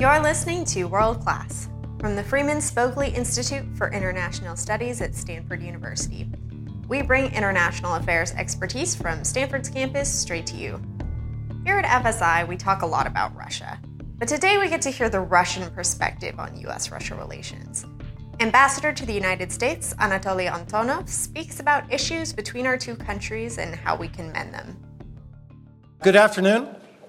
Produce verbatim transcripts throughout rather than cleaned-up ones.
You're listening to World Class from the Freeman Spogli Institute for International Studies at Stanford University. We bring international affairs expertise from Stanford's campus straight to you. Here at F S I, we talk a lot about Russia, but today we get to hear the Russian perspective on U S Russia relations. Ambassador to the United States, Anatoly Antonov, speaks about issues between our two countries and how we can mend them. Good afternoon.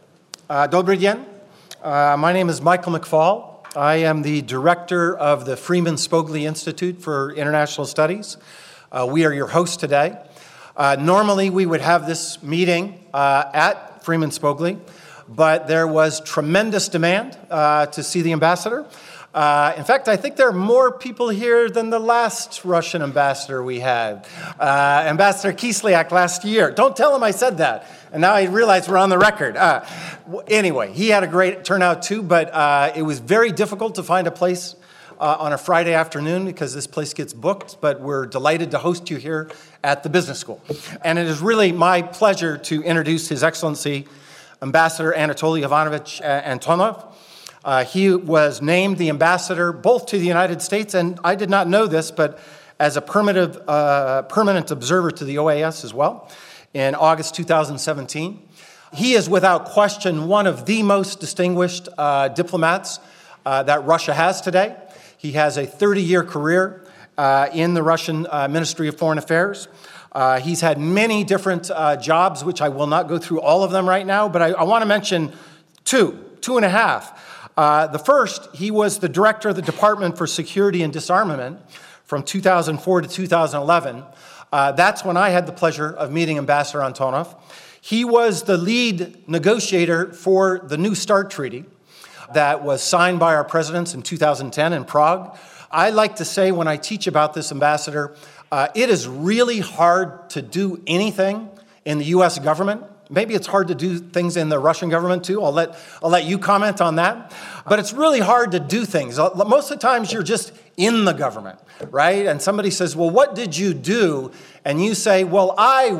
Uh, Dobry dien. Uh, my name is Michael McFall. I am the director of the Freeman Spogli Institute for International Studies. Uh, we are your hosts today. Uh, normally, we would have this meeting uh, at Freeman Spogli, but there was tremendous demand uh, to see the ambassador. Uh, in fact, I think there are more people here than the last Russian ambassador we had, uh, Ambassador Kislyak last year. Don't tell him I said that. And now I realize we're on the record. Uh, anyway, he had a great turnout too, but uh, it was very difficult to find a place uh, on a Friday afternoon because this place gets booked, but we're delighted to host you here at the business school. And it is really my pleasure to introduce His Excellency, Ambassador Anatoly Ivanovich Antonov. Uh, he was named the ambassador both to the United States, and I did not know this, but as a permanent, uh, permanent observer to the O A S as well in August two thousand seventeen. He is without question one of the most distinguished uh, diplomats uh, that Russia has today. He has a thirty-year career uh, in the Russian uh, Ministry of Foreign Affairs. Uh, he's had many different uh, jobs, which I will not go through all of them right now, but I, I want to mention two, two and a half. Uh, the first, he was the director of the Department for Security and Disarmament from two thousand four to two thousand eleven. Uh, that's when I had the pleasure of meeting Ambassador Antonov. He was the lead negotiator for the New START Treaty that was signed by our presidents in two thousand ten in Prague. I like to say when I teach about this, Ambassador, uh, it is really hard to do anything in the U S government. Maybe it's hard to do things in the Russian government too. I'll let, I'll let you comment on that. But it's really hard to do things. Most of the times you're just in the government, right? And somebody says, well, what did you do? And you say, well, I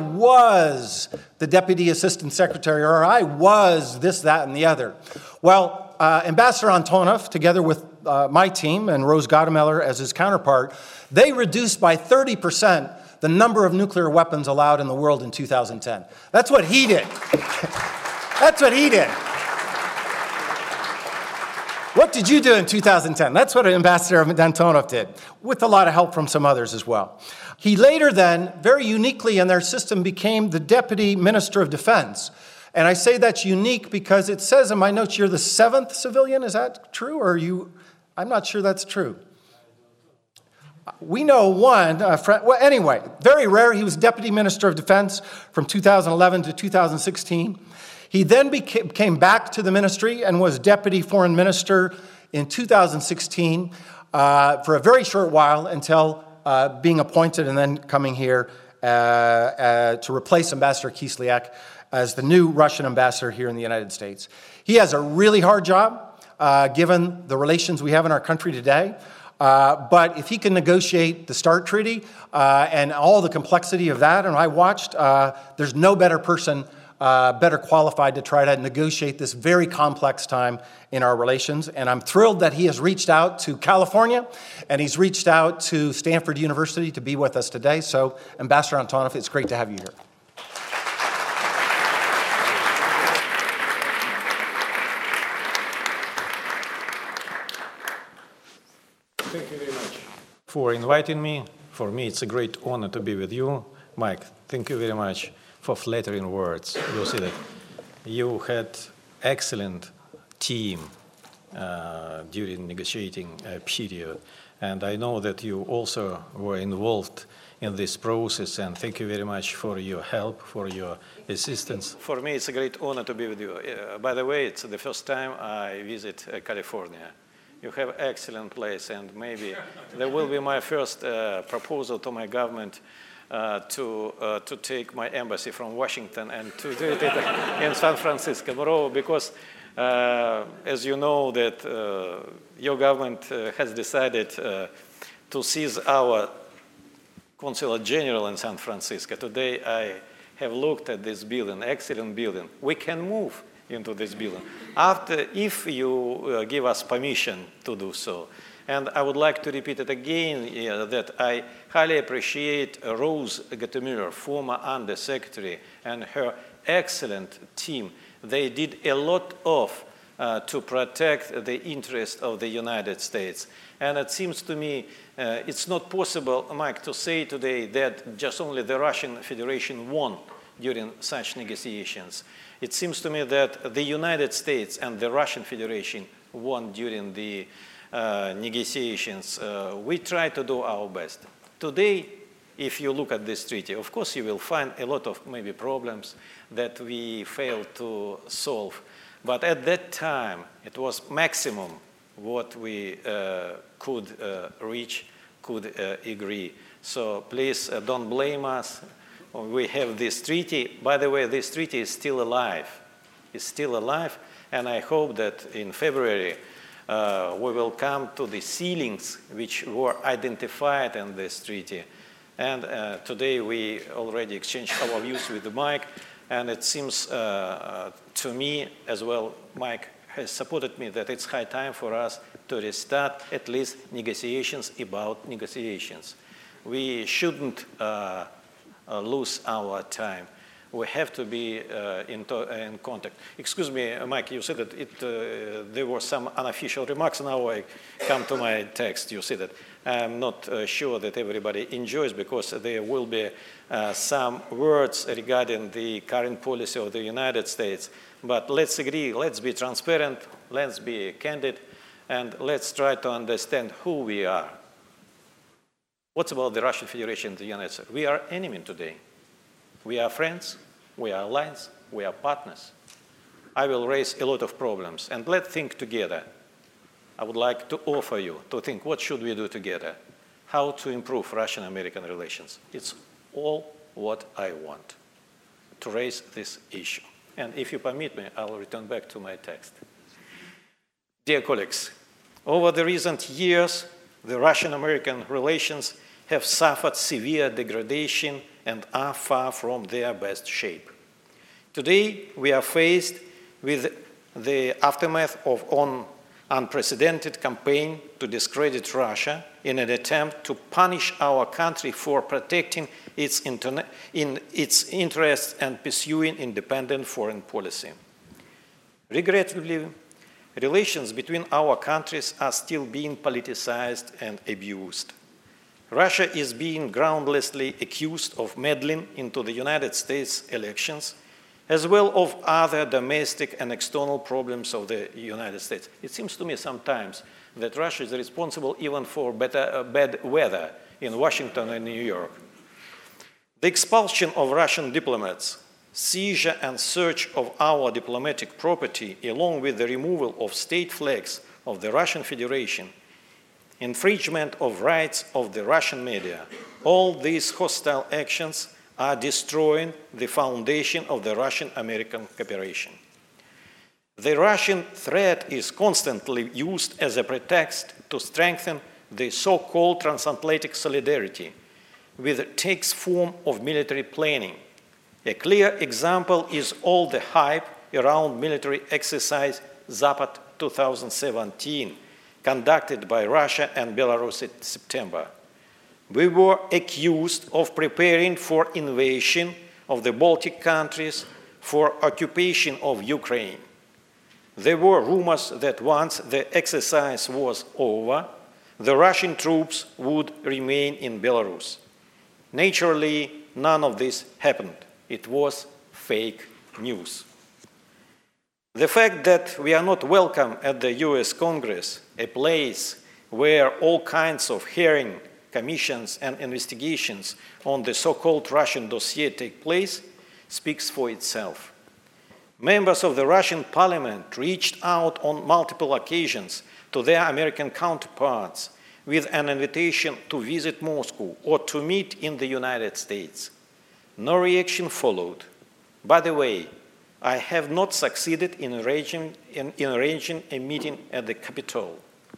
was the Deputy Assistant Secretary, or I was this, that, and the other. Well, uh, Ambassador Antonov, together with uh, my team and Rose Gadameller as his counterpart, they reduced by thirty percent the number of nuclear weapons allowed in the world in two thousand ten. That's what he did. That's what he did. What did you do in two thousand ten? That's what Ambassador Antonov did, with a lot of help from some others as well. He later then, very uniquely in their system, became the Deputy Minister of Defense. And I say that's unique because it says in my notes you're the seventh civilian. Is that true? Or are you? I'm not sure that's true. We know one, uh, friend, well, anyway, very rare. He was Deputy Minister of Defense from two thousand eleven to two thousand sixteen. He then became, came back to the ministry and was Deputy Foreign Minister in two thousand sixteen uh, for a very short while until uh, being appointed and then coming here uh, uh, to replace Ambassador Kislyak as the new Russian ambassador here in the United States. He has a really hard job, uh, given the relations we have in our country today. Uh, but if he can negotiate the START Treaty uh, and all the complexity of that, and I watched, uh, there's no better person, uh, better qualified to try to negotiate this very complex time in our relations. And I'm thrilled that he has reached out to California and he's reached out to Stanford University to be with us today. So, Ambassador Antonov, it's great to have you here. Thank you very much for inviting me. For me, it's a great honor to be with you. Mike, thank you very much for flattering words. You see that you had excellent team uh, during negotiating uh, period. And I know that you also were involved in this process, and thank you very much for your help, for your assistance. For me, it's a great honor to be with you. Uh, by the way, it's the first time I visit uh, California. You have excellent place, and maybe there will be my first uh, proposal to my government uh, to uh, to take my embassy from Washington and to do it in San Francisco, moreover, because uh, as you know that uh, your government uh, has decided uh, to seize our Consulate General in San Francisco. Today I have looked at this building, excellent building. We can move into this building, after, if you uh, give us permission to do so. And I would like to repeat it again uh, that I highly appreciate Rose Gottemüller, former Undersecretary, and her excellent team. They did a lot of uh, to protect the interest of the United States. And it seems to me uh, it's not possible, Mike, to say today that just only the Russian Federation won during such negotiations. It seems to me that the United States and the Russian Federation won during the uh, negotiations. Uh, we try to do our best. Today, if you look at this treaty, of course you will find a lot of maybe problems that we failed to solve. But at that time, it was maximum what we uh, could uh, reach, could uh, agree. So please uh, don't blame us. We have this treaty. By the way, this treaty is still alive. It's still alive, and I hope that in February uh, we will come to the ceilings which were identified in this treaty. And uh, today we already exchanged our views with Mike, and it seems uh, to me as well, Mike has supported me, that it's high time for us to restart at least negotiations about negotiations. We shouldn't uh, uh, lose our time. We have to be uh, in, in contact. Excuse me, Mike, you said that it, uh, there were some unofficial remarks. Now I come to my text. You see that. I'm not uh, sure that everybody enjoys, because there will be uh, some words regarding the current policy of the United States. But let's agree, let's be transparent, let's be candid, and let's try to understand who we are. What's about the Russian Federation and the United States? We are enemies today. We are friends, we are allies, we are partners. I will raise a lot of problems, and let's think together. I would like to offer you to think, what should we do together? How to improve Russian-American relations? It's all what I want, to raise this issue. And if you permit me, I'll return back to my text. Dear colleagues, over the recent years, the Russian-American relations have suffered severe degradation and are far from their best shape. Today, we are faced with the aftermath of an unprecedented campaign to discredit Russia in an attempt to punish our country for protecting its, interna- in its interests and pursuing independent foreign policy. Regrettably, relations between our countries are still being politicized and abused. Russia is being groundlessly accused of meddling into the United States elections, as well as other domestic and external problems of the United States. It seems to me sometimes that Russia is responsible even for better, uh, bad weather in Washington and New York. The expulsion of Russian diplomats, seizure and search of our diplomatic property, along with the removal of state flags of the Russian Federation, infringement of rights of the Russian media, all these hostile actions are destroying the foundation of the Russian-American cooperation. The Russian threat is constantly used as a pretext to strengthen the so-called transatlantic solidarity, which takes form of military planning. A clear example is all the hype around military exercise Zapad two thousand seventeen, conducted by Russia and Belarus in September. We were accused of preparing for invasion of the Baltic countries, for occupation of Ukraine. There were rumors that once the exercise was over, the Russian troops would remain in Belarus. Naturally, none of this happened. It was fake news. The fact that we are not welcome at the U S Congress, a place where all kinds of hearings, commissions and investigations on the so-called Russian dossier take place, speaks for itself. Members of the Russian parliament reached out on multiple occasions to their American counterparts with an invitation to visit Moscow or to meet in the United States. No reaction followed. By the way, I have not succeeded in arranging, in, in arranging a meeting at the Capitol.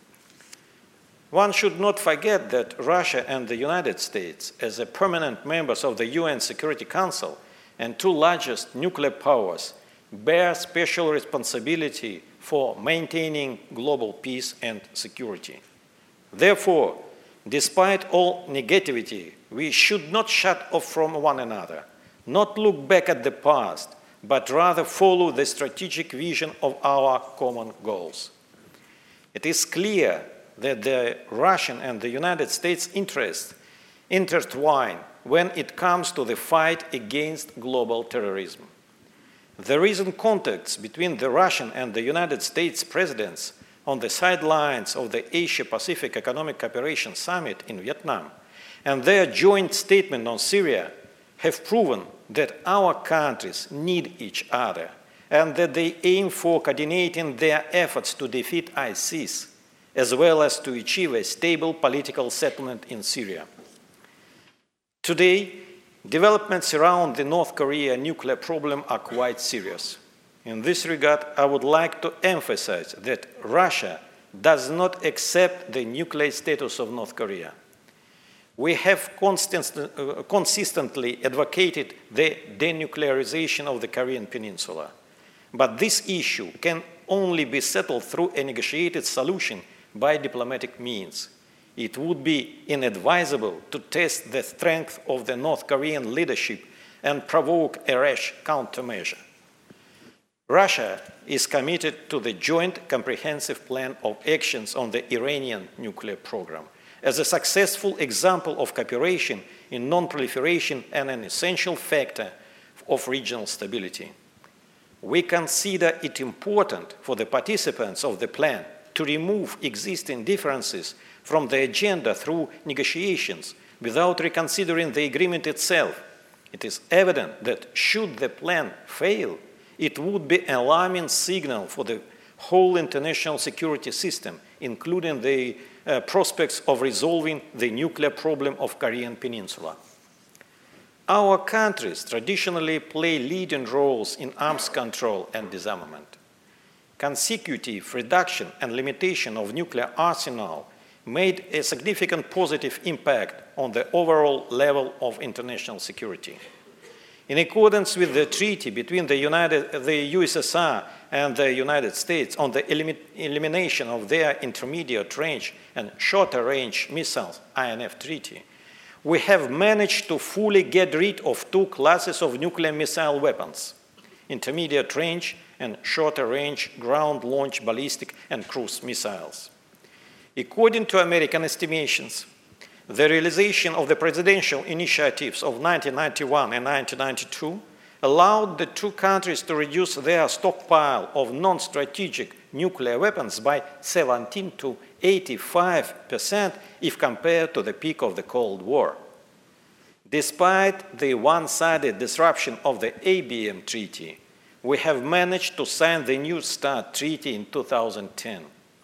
One should not forget that Russia and the United States, as a permanent members of the U N Security Council and two largest nuclear powers, bear special responsibility for maintaining global peace and security. Therefore, despite all negativity, we should not shut off from one another, not look back at the past, but rather follow the strategic vision of our common goals. It is clear that the Russian and the United States interests intertwine when it comes to the fight against global terrorism. The recent contacts between the Russian and the United States presidents on the sidelines of the Asia-Pacific Economic Cooperation Summit in Vietnam and their joint statement on Syria have proven that our countries need each other and that they aim for coordinating their efforts to defeat ISIS, as well as to achieve a stable political settlement in Syria. Today, developments around the North Korea nuclear problem are quite serious. In this regard, I would like to emphasize that Russia does not accept the nuclear status of North Korea. We have constant, uh, consistently advocated the denuclearization of the Korean Peninsula. But this issue can only be settled through a negotiated solution by diplomatic means. It would be inadvisable to test the strength of the North Korean leadership and provoke a rash countermeasure. Russia is committed to the Joint Comprehensive Plan of Actions on the Iranian nuclear program as a successful example of cooperation in non-proliferation and an essential factor of regional stability. We consider it important for the participants of the plan to remove existing differences from the agenda through negotiations without reconsidering the agreement itself. It is evident that should the plan fail, it would be an alarming signal for the whole international security system, including the uh, prospects of resolving the nuclear problem of Korean Peninsula. Our countries traditionally play leading roles in arms control and disarmament. Consecutive reduction and limitation of nuclear arsenal made a significant positive impact on the overall level of international security. In accordance with the treaty between the, United, the U S S R and the United States on the elim elimination of their intermediate range and shorter range missiles, I N F Treaty, we have managed to fully get rid of two classes of nuclear missile weapons, intermediate range and shorter range ground-launched ballistic and cruise missiles. According to American estimations, the realization of the presidential initiatives of nineteen ninety-one and nineteen ninety-two allowed the two countries to reduce their stockpile of non-strategic nuclear weapons by seventeen to eighty-five percent if compared to the peak of the Cold War. Despite the one-sided disruption of the A B M Treaty, we have managed to sign the New START Treaty in two thousand ten.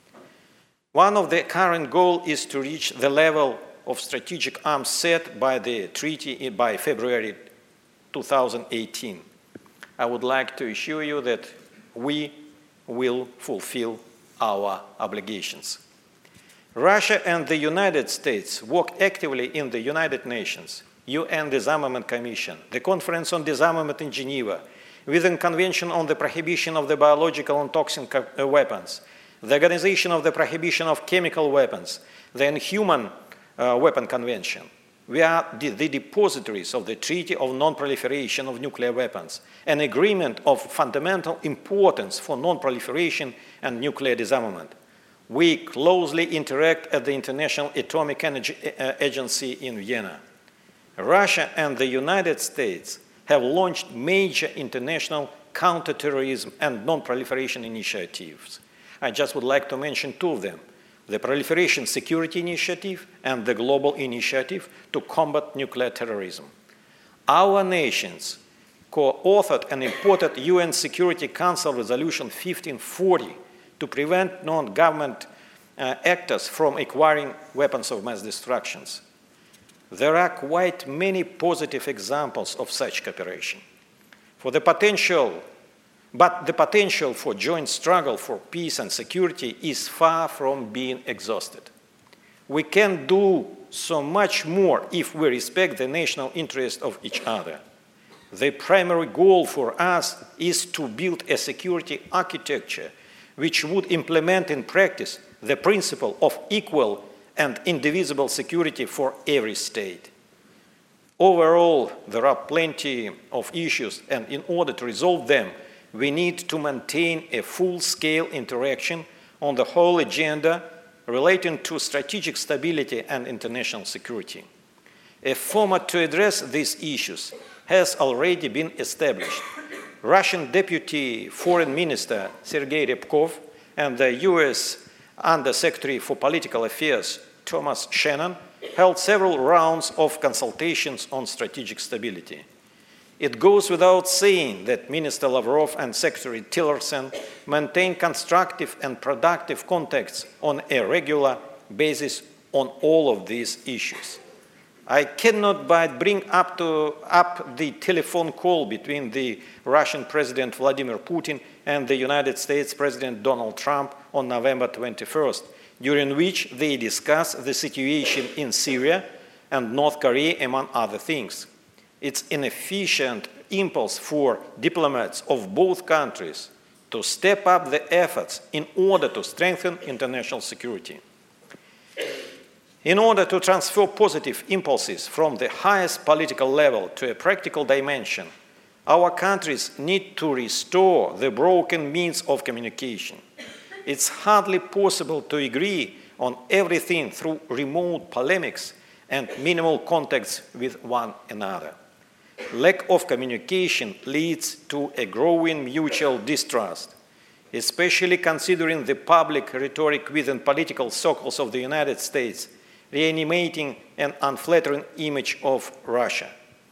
One of the current goals is to reach the level of strategic arms set by the treaty by February two thousand eighteen. I would like to assure you that we will fulfill our obligations. Russia and the United States work actively in the United Nations, U N Disarmament Commission, the Conference on Disarmament in Geneva, with the Convention on the Prohibition of the Biological and Toxic Weapons, the Organization of the Prohibition of Chemical Weapons, the Inhuman uh, Weapon Convention. We are the, the depositories of the Treaty of Non-Proliferation of Nuclear Weapons, an agreement of fundamental importance for non-proliferation and nuclear disarmament. We closely interact at the International Atomic Energy Agency in Vienna. Russia and the United States have launched major international counterterrorism and non-proliferation initiatives. I just would like to mention two of them: the Proliferation Security Initiative and the Global Initiative to Combat Nuclear Terrorism. Our nations co-authored an important U N Security Council Resolution fifteen forty to prevent non-government uh, actors from acquiring weapons of mass destruction. There are quite many positive examples of such cooperation. For the potential But the potential for joint struggle for peace and security is far from being exhausted. We can do so much more if we respect the national interest of each other. The primary goal for us is to build a security architecture which would implement in practice the principle of equal and indivisible security for every state. Overall, there are plenty of issues, and in order to resolve them, we need to maintain a full-scale interaction on the whole agenda relating to strategic stability and international security. A format to address these issues has already been established. Russian Deputy Foreign Minister Sergei Ryabkov and the U S Under-Secretary for Political Affairs Thomas Shannon held several rounds of consultations on strategic stability. It goes without saying that Minister Lavrov and Secretary Tillerson maintain constructive and productive contacts on a regular basis on all of these issues. I cannot but bring up, to, up the telephone call between the Russian President Vladimir Putin and the United States President Donald Trump on November twenty-first, during which they discussed the situation in Syria and North Korea, among other things. It's an efficient impulse for diplomats of both countries to step up the efforts in order to strengthen international security. In order to transfer positive impulses from the highest political level to a practical dimension, our countries need to restore the broken means of communication. It's hardly possible to agree on everything through remote polemics and minimal contacts with one another. Lack of communication leads to a growing mutual distrust, especially considering the public rhetoric within political circles of the United States, reanimating an unflattering image of Russia.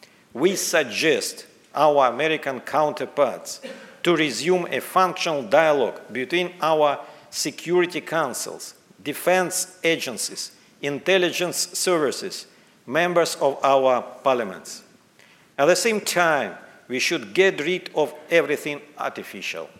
We suggest our American counterparts to resume a functional dialogue between our security councils, defense agencies, intelligence services, members of our parliaments. At the same time, we should get rid of everything artificial,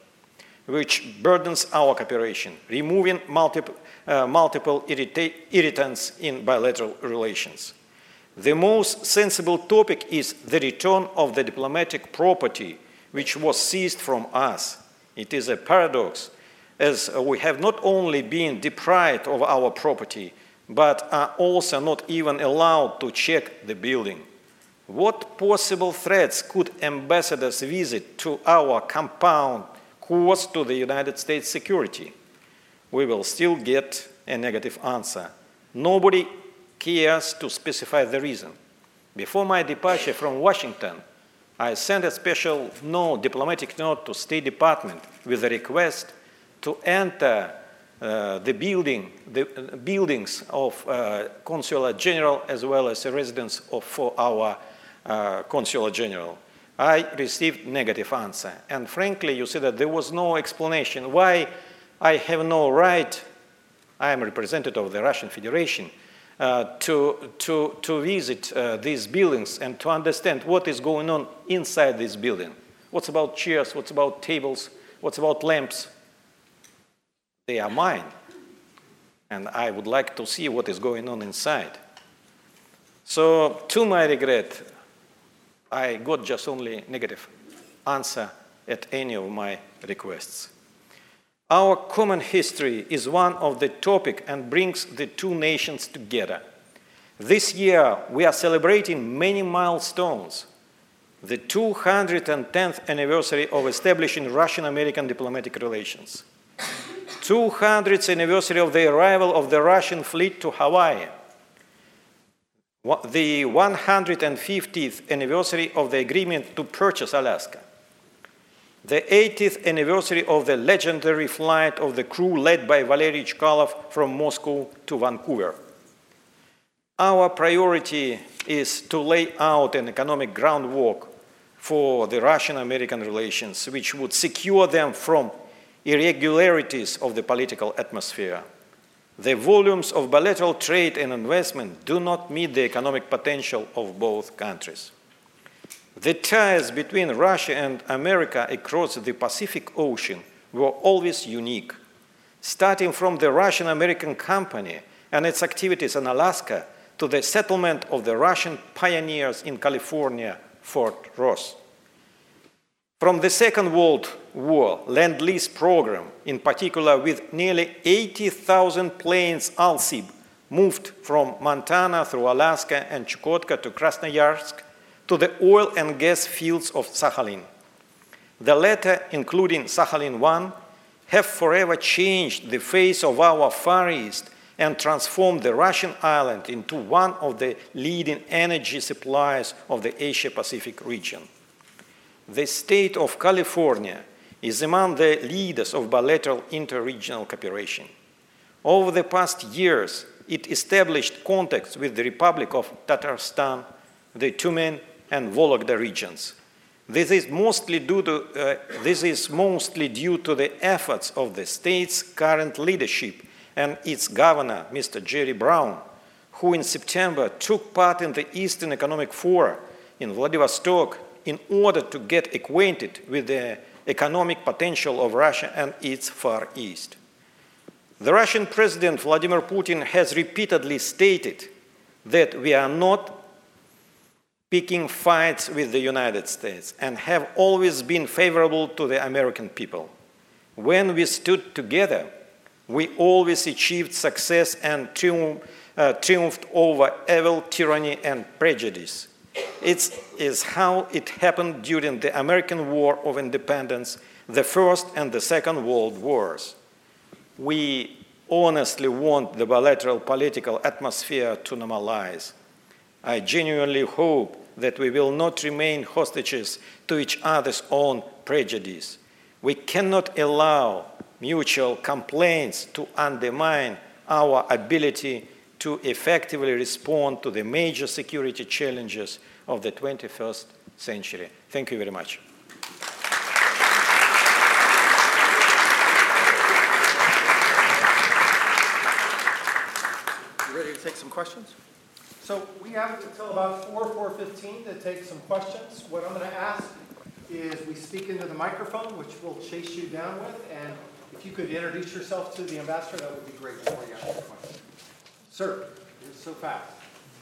which burdens our cooperation, removing multiple, uh, multiple irrita- irritants in bilateral relations. The most sensible topic is the return of the diplomatic property which was seized from us. It is a paradox, as we have not only been deprived of our property, but are also not even allowed to check the building. What possible threats could ambassadors visit to our compound cause to the United States security? We will still get a negative answer. Nobody cares to specify the reason. Before my departure from Washington, I sent a special note, diplomatic note to State Department with a request to enter uh, the building, the uh, buildings of uh, Consular General as well as a residence of, for our uh, Consular General. I received negative answer. And frankly, you see that there was no explanation why I have no right, I am a representative of the Russian Federation, uh, to, to, to visit uh, these buildings and to understand what is going on inside this building. What's about chairs, what's about tables, what's about lamps? They are mine. And I would like to see what is going on inside. So, to my regret, I got just only negative answer at any of my requests. Our common history is one of the topic and brings the two nations together. This year, we are celebrating many milestones. The two hundred tenth anniversary of establishing Russian-American diplomatic relations. two hundredth anniversary of the arrival of the Russian fleet to Hawaii. The one hundred fiftieth anniversary of the agreement to purchase Alaska. The eightieth anniversary of the legendary flight of the crew led by Valery Chkalov from Moscow to Vancouver. Our priority is to lay out an economic groundwork for the Russian-American relations, which would secure them from irregularities of the political atmosphere. The volumes of bilateral trade and investment do not meet the economic potential of both countries. The ties between Russia and America across the Pacific Ocean were always unique, starting from the Russian-American company and its activities in Alaska to the settlement of the Russian pioneers in California, Fort Ross. From the Second World War Lend-Lease program, in particular with nearly eighty thousand planes A L S I B moved from Montana through Alaska and Chukotka to Krasnoyarsk to the oil and gas fields of Sakhalin. The latter, including Sakhalin one, have forever changed the face of our Far East and transformed the Russian island into one of the leading energy suppliers of the Asia-Pacific region. The state of California is among the leaders of bilateral inter-regional cooperation. Over the past years, it established contacts with the Republic of Tatarstan, the Tumen and Vologda regions. This is mostly due to, uh, this is mostly due to the efforts of the state's current leadership and its governor, Mister Jerry Brown, who in September took part in the Eastern Economic Forum in Vladivostok in order to get acquainted with the economic potential of Russia and its Far East. The Russian President Vladimir Putin has repeatedly stated that we are not picking fights with the United States and have always been favorable to the American people. When we stood together, we always achieved success and triumph, uh, triumphed over evil, tyranny, and prejudice. It is how it happened during the American War of Independence, the First and the Second World Wars. We honestly want the bilateral political atmosphere to normalize. I genuinely hope that we will not remain hostages to each other's own prejudice. We cannot allow mutual complaints to undermine our ability to effectively respond to the major security challenges of the twenty-first century. Thank you very much. You ready to take some questions? So we have until about four, four fifteen to take some questions. What I'm going to ask is we speak into the microphone, which we'll chase you down with, and if you could introduce yourself to the ambassador, that would be great before you ask the question. Sir, you're so fast.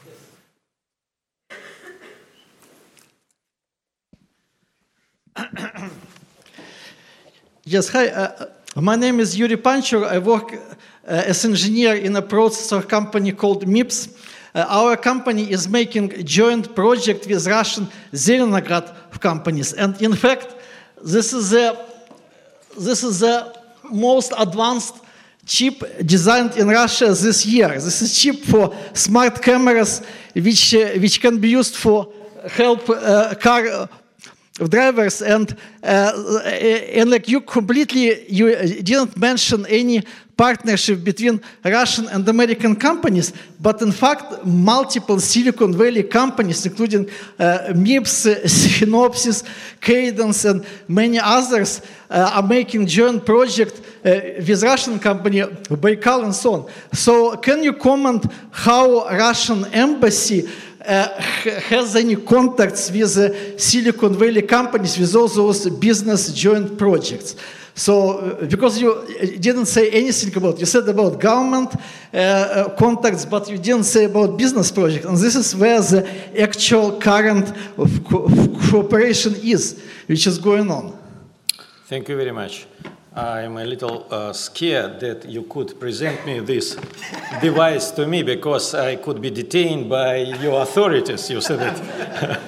Yes, hi. Uh, my name is Yuri Panchur. I work uh, as engineer in a processor company called MIPS. Uh, our company is making a joint project with Russian Zelenograd companies. And in fact, this is the, this is the most advanced chip designed in Russia this year. This is chip for smart cameras, which, uh, which can be used for help uh, car uh, drivers. And, uh, and like you completely, you didn't mention any partnership between Russian and American companies, but in fact, multiple Silicon Valley companies, including uh, MIPS, Synopsys, Cadence, and many others, uh, are making joint project uh, with Russian company Baikal and so on. So, can you comment how Russian embassy uh, has any contacts with uh, Silicon Valley companies with all those business joint projects? So, uh, because you didn't say anything about, you said about government uh, uh, contacts, but you didn't say about business projects. And this is where the actual current of co of cooperation is, which is going on. Thank you very much. I'm a little uh, scared that you could present me this device to me because I could be detained by your authorities. You said it.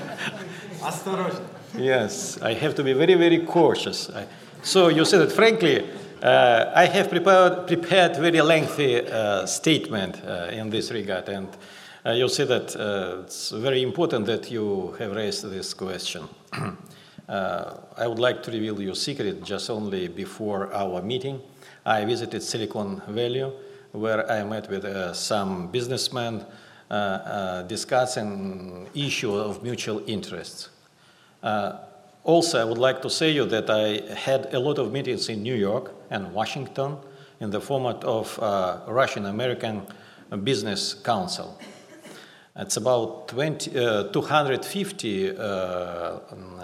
Yes, I have to be very, very cautious. I, So you said that, frankly, uh, I have prepared, prepared very lengthy uh, statement uh, in this regard, and uh, you said that uh, it's very important that you have raised this question. uh, I would like to reveal your secret. Just only before our meeting, I visited Silicon Valley, where I met with uh, some businessmen uh, uh, discussing issue of mutual interests. Uh, Also, I would like to say you that I had a lot of meetings in New York and Washington in the format of uh, Russian-American Business Council. It's about twenty, uh, two hundred fifty uh, uh,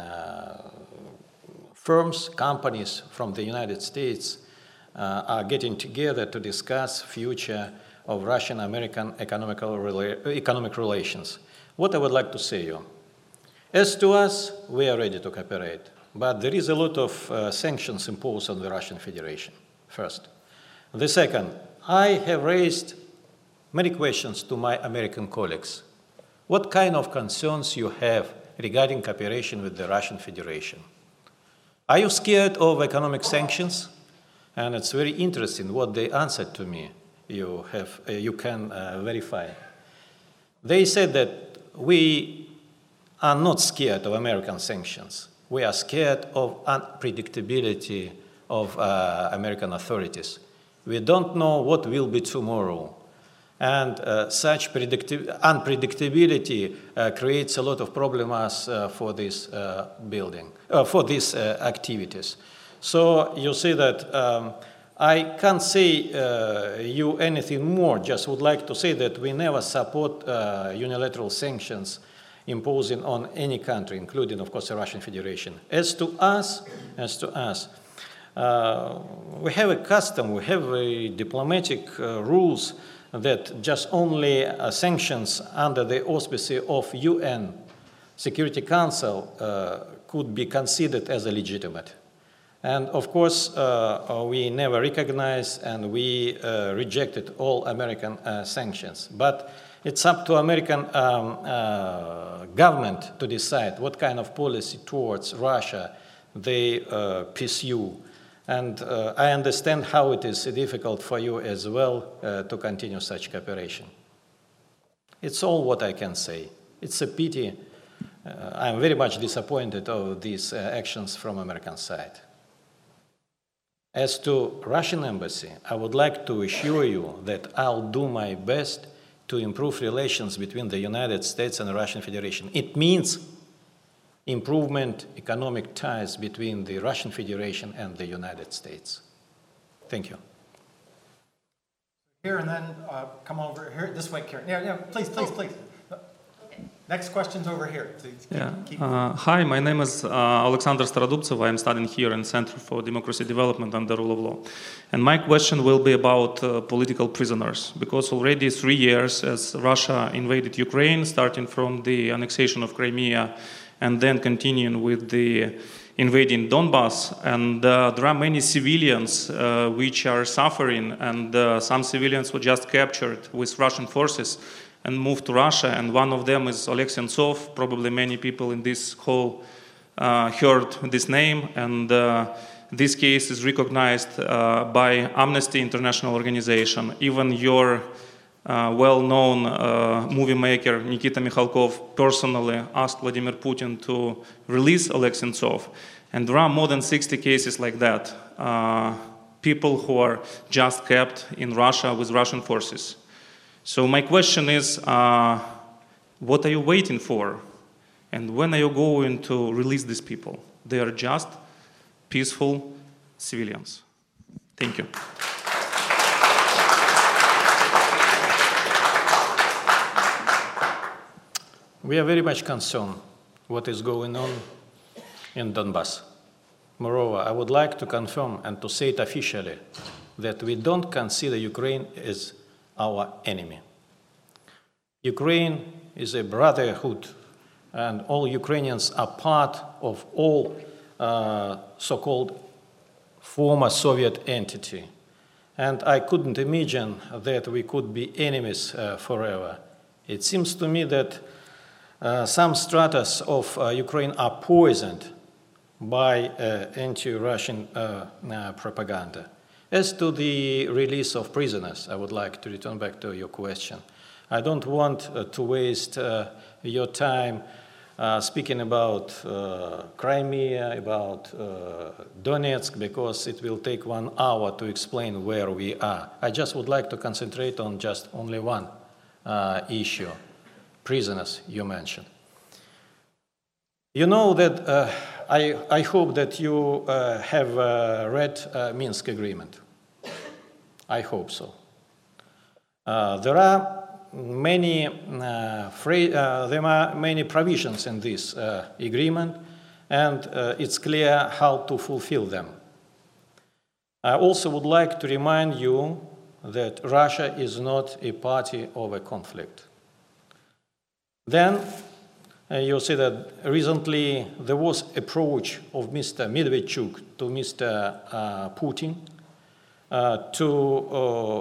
firms, companies from the United States uh, are getting together to discuss future of Russian-American economical rela economic relations. What I would like to say you. As to us, we are ready to cooperate. but there is a lot of uh, sanctions imposed on the Russian Federation, first. The second, I have raised many questions to my American colleagues. What kind of concerns you have regarding cooperation with the Russian Federation? Are you scared of economic sanctions? And it's very interesting what they answered to me. You, have, uh, you can uh, verify. They said that we are not scared of American sanctions. We are scared of unpredictability of uh, American authorities. We don't know what will be tomorrow. And uh, such unpredictability uh, creates a lot of problems uh, for this uh, building, uh, for these uh, activities. So you see that um, I can't say uh, you anything more, just would like to say that we never support uh, unilateral sanctions imposing on any country, including, of course, the Russian Federation. As to us, as to us, uh, we have a custom, we have a diplomatic uh, rules that just only uh, sanctions under the auspices of U N Security Council uh, could be considered as illegitimate. And of course, uh, we never recognized and we uh, rejected all American uh, sanctions. But it's up to American um, uh, government to decide what kind of policy towards Russia they uh, pursue. And uh, I understand how it is difficult for you as well uh, to continue such cooperation. It's all what I can say. It's a pity. Uh, I'm very much disappointed of these uh, actions from American side. As to Russian embassy, I would like to assure you that I'll do my best to improve relations between the United States and the Russian Federation. It means improvement economic ties between the Russian Federation and the United States. Thank you. Here and then uh, come over here, this way, Karen. Yeah, yeah, please, please, please. Next question's over here. Please keep, yeah. keep. Uh, hi, my name is uh, Alexander Starodubtsev. I'm studying here in Center for Democracy Development and the Rule of Law. And my question will be about uh, political prisoners, because already three years as Russia invaded Ukraine, starting from the annexation of Crimea and then continuing with the invading Donbass. And uh, there are many civilians uh, which are suffering, and uh, some civilians were just captured with Russian forces and moved to Russia, and one of them is Oleg Sentsov. Probably many people in this hall uh, heard this name, and uh, this case is recognized uh, by Amnesty International organization. Even your uh, well-known uh, movie maker Nikita Mikhalkov personally asked Vladimir Putin to release Oleg Sentsov, and there are more than sixty cases like that. Uh, people who are just kept in Russia with Russian forces. So my question is, uh, what are you waiting for? And when are you going to release these people? They are just peaceful civilians. Thank you. We are very much concerned what is going on in Donbass. Moreover, I would like to confirm and to say it officially that we don't consider Ukraine as our enemy. Ukraine is a brotherhood, and all Ukrainians are part of all uh, so-called former Soviet entity. And I couldn't imagine that we could be enemies uh, forever. It seems to me that uh, some stratas of uh, Ukraine are poisoned by uh, anti-Russian uh, uh, propaganda. As to the release of prisoners, I would like to return back to your question. I don't want uh, to waste uh, your time uh, speaking about uh, Crimea, about uh, Donetsk, because it will take one hour to explain where we are. I just would like to concentrate on just only one uh, issue, prisoners you mentioned. You know that uh, I, I hope that you uh, have uh, read uh, Minsk Agreement. I hope so. Uh, there are many uh, free, uh, there are many provisions in this uh, agreement, and uh, it's clear how to fulfill them. I also would like to remind you that Russia is not a party of a conflict. Then Uh, you see that recently there was approach of Mister Medvedchuk to Mister Uh, Putin uh, to, uh,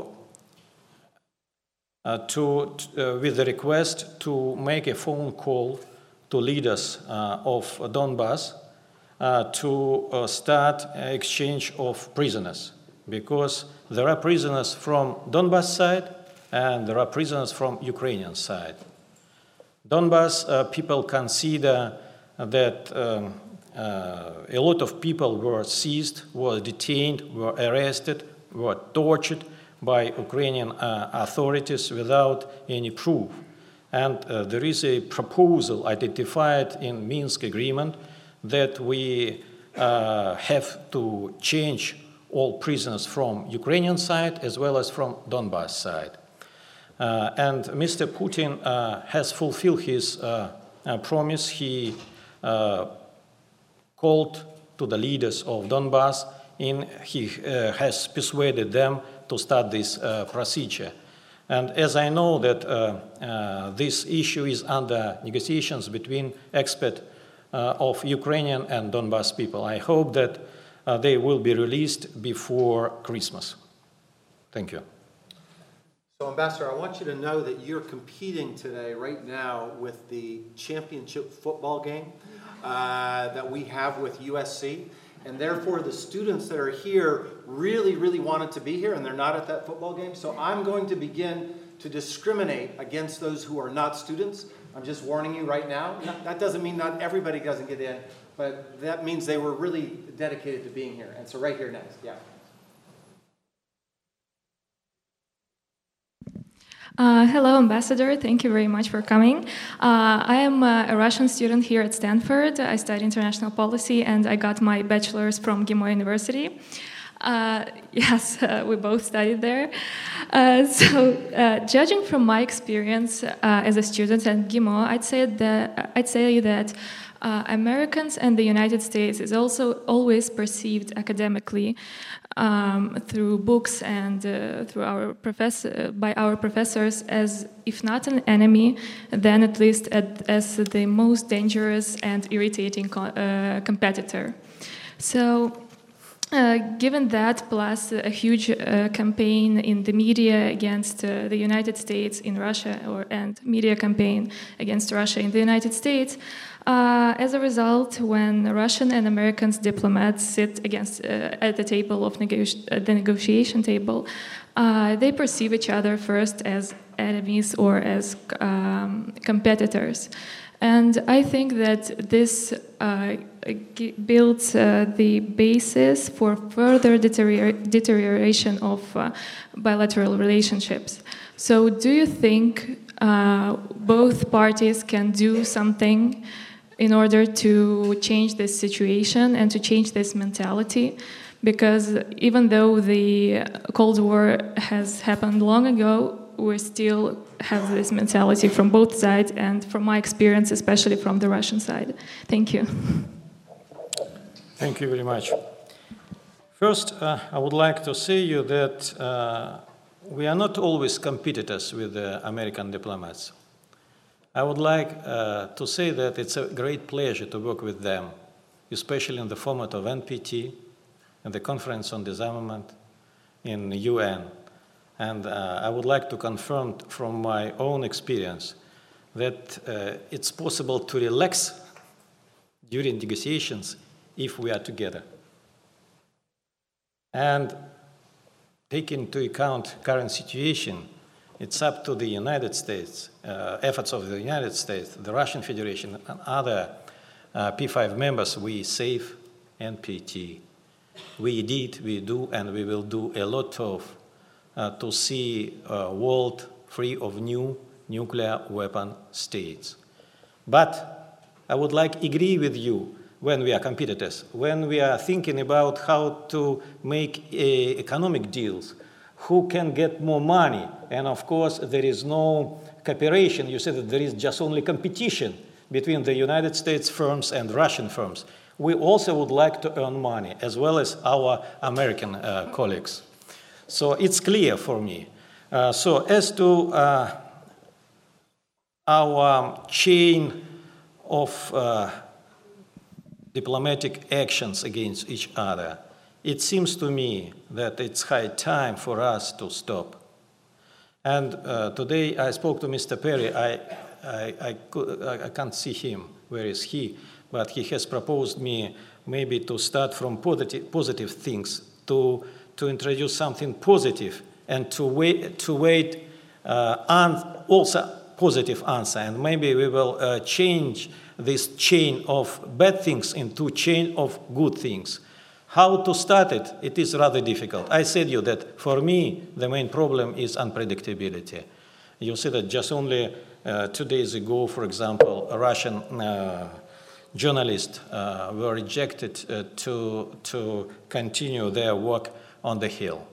uh, to uh, with the request to make a phone call to leaders uh, of Donbass uh, to uh, start exchange of prisoners, because there are prisoners from Donbass side and there are prisoners from Ukrainian side. Donbass uh, people consider that um, uh, a lot of people were seized, were detained, were arrested, were tortured by Ukrainian uh, authorities without any proof. And uh, there is a proposal identified in Minsk agreement that we uh, have to change all prisoners from Ukrainian side as well as from Donbass side. Uh, and Mister Putin uh, has fulfilled his uh, uh, promise. He uh, called to the leaders of Donbass, and he uh, has persuaded them to start this uh, procedure. And as I know that uh, uh, this issue is under negotiations between experts uh, of Ukrainian and Donbass people, I hope that uh, they will be released before Christmas. Thank you. So, Ambassador, I want you to know that you're competing today, right now, with the championship football game uh, that we have with U S C. And therefore, the students that are here really, really wanted to be here, and they're not at that football game. So I'm going to begin to discriminate against those who are not students. I'm just warning you right now. That doesn't mean not everybody doesn't get in, but that means they were really dedicated to being here. And so right here next, yeah. Uh, hello, Ambassador. Thank you very much for coming. Uh, I am uh, a Russian student here at Stanford. I study international policy, and I got my bachelor's from Gimo University. Uh, yes, uh, we both studied there. Uh, so, uh, judging from my experience uh, as a student at Gimo, I'd say that I'd say that uh, Americans and the United States is also always perceived academically um, through books and uh, through our professor by our professors as, if not an enemy, then at least at, as the most dangerous and irritating co uh, competitor. So. Uh, given that, plus a huge uh, campaign in the media against uh, the United States in Russia, or and media campaign against Russia in the United States, uh, as a result, when Russian and American diplomats sit against uh, at the table of negoti at the negotiation table, uh, they perceive each other first as enemies or as um, competitors. And I think that this uh, builds uh, the basis for further deterior deterioration of uh, bilateral relationships. So do you think uh, both parties can do something in order to change this situation and to change this mentality? Because even though the Cold War has happened long ago, we still have this mentality from both sides, and from my experience, especially from the Russian side. Thank you. Thank you very much. First, uh, I would like to say you that uh, we are not always competitors with the American diplomats. I would like uh, to say that it's a great pleasure to work with them, especially in the format of N P T and the Conference on Disarmament in the U N. And uh, I would like to confirm from my own experience that uh, it's possible to relax during negotiations if we are together. And taking into account current situation, it's up to the United States, uh, efforts of the United States, the Russian Federation, and other uh, P five members. We save N P T. We did, we do, and we will do a lot of Uh, to see a world free of new nuclear weapon states. But I would like to agree with you when we are competitors, when we are thinking about how to make uh, economic deals, who can get more money, and of course there is no cooperation. You said that there is just only competition between the United States firms and Russian firms. We also would like to earn money, as well as our American uh, colleagues. So it's clear for me. Uh, so as to uh, our chain of uh, diplomatic actions against each other, it seems to me that it's high time for us to stop. And uh, today I spoke to Mister Perry. I, I, I, could, I can't see him. Where is he? But he has proposed me maybe to start from positive, positive things, to, to introduce something positive, and to wait, to wait uh, and also positive answer. And maybe we will uh, change this chain of bad things into chain of good things. How to start it? It is rather difficult. I said you that for me, the main problem is unpredictability. You see that just only uh, two days ago, for example, a Russian uh, journalists uh, were rejected uh, to, to continue their work on the Hill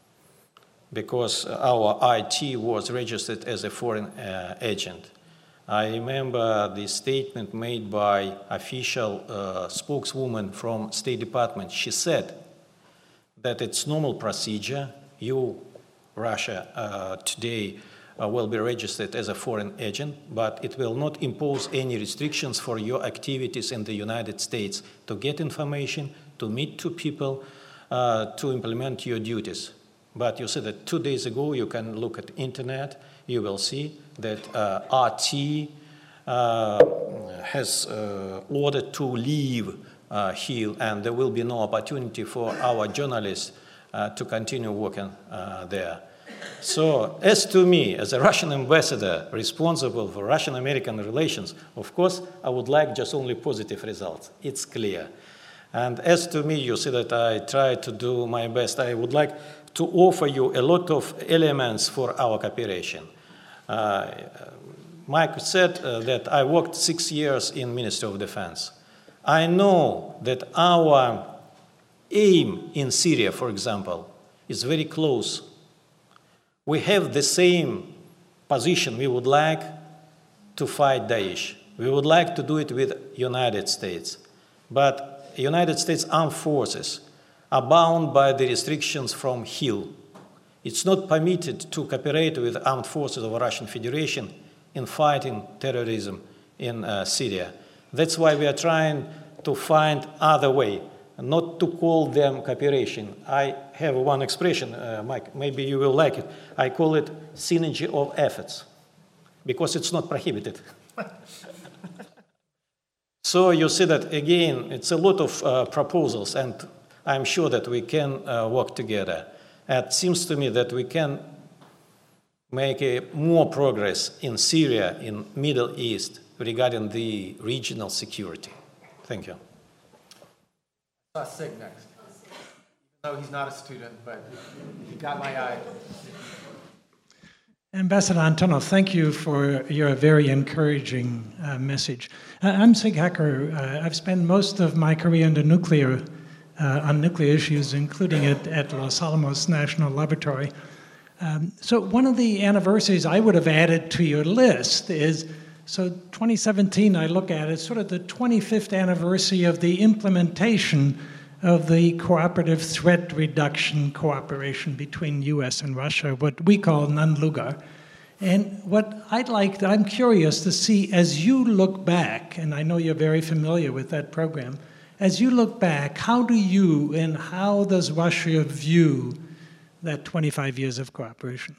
because our I T was registered as a foreign uh, agent. I remember the statement made by official uh, spokeswoman from State Department. She said that it's normal procedure. You, Russia, uh, today uh, will be registered as a foreign agent, but it will not impose any restrictions for your activities in the United States to get information, to meet two people, uh, to implement your duties. But you see that two days ago, you can look at internet, you will see that uh, R T uh, has uh, ordered to leave uh, Hill, and there will be no opportunity for our journalists uh, to continue working uh, there. So, as to me, as a Russian ambassador responsible for Russian-American relations, of course, I would like just only positive results. It's clear. And as to me, you see that I try to do my best. I would like to offer you a lot of elements for our cooperation. Uh, Mike said uh, that I worked six years in Ministry of Defense. I know that our aim in Syria, for example, is very close. We have the same position. We would like to fight Daesh. We would like to do it with United States. But United States Armed Forces are bound by the restrictions from Hill. It's not permitted to cooperate with armed forces of the Russian Federation in fighting terrorism in uh, Syria. That's why we are trying to find other way, not to call them cooperation. I have one expression, uh, Mike, maybe you will like it. I call it synergy of efforts, because it's not prohibited. So you see that, again, it's a lot of uh, proposals, and I'm sure that we can uh, work together. It seems to me that we can make a more progress in Syria, in Middle East, regarding the regional security. Thank you. Uh, Sig next. No, he's not a student, but he got my eye. Ambassador Antonov, thank you for your very encouraging uh, message. Uh, I'm Sig Hacker. Uh, I've spent most of my career in the nuclear, uh, on nuclear issues, including at, at Los Alamos National Laboratory. Um, so one of the anniversaries I would have added to your list is, so twenty seventeen, I look at it, sort of the twenty-fifth anniversary of the implementation of the cooperative threat reduction cooperation between U S and Russia, what we call NANLUGAR. And what I'd like, I'm curious to see, as you look back, and I know you're very familiar with that program, as you look back, how do you and how does Russia view that twenty-five years of cooperation?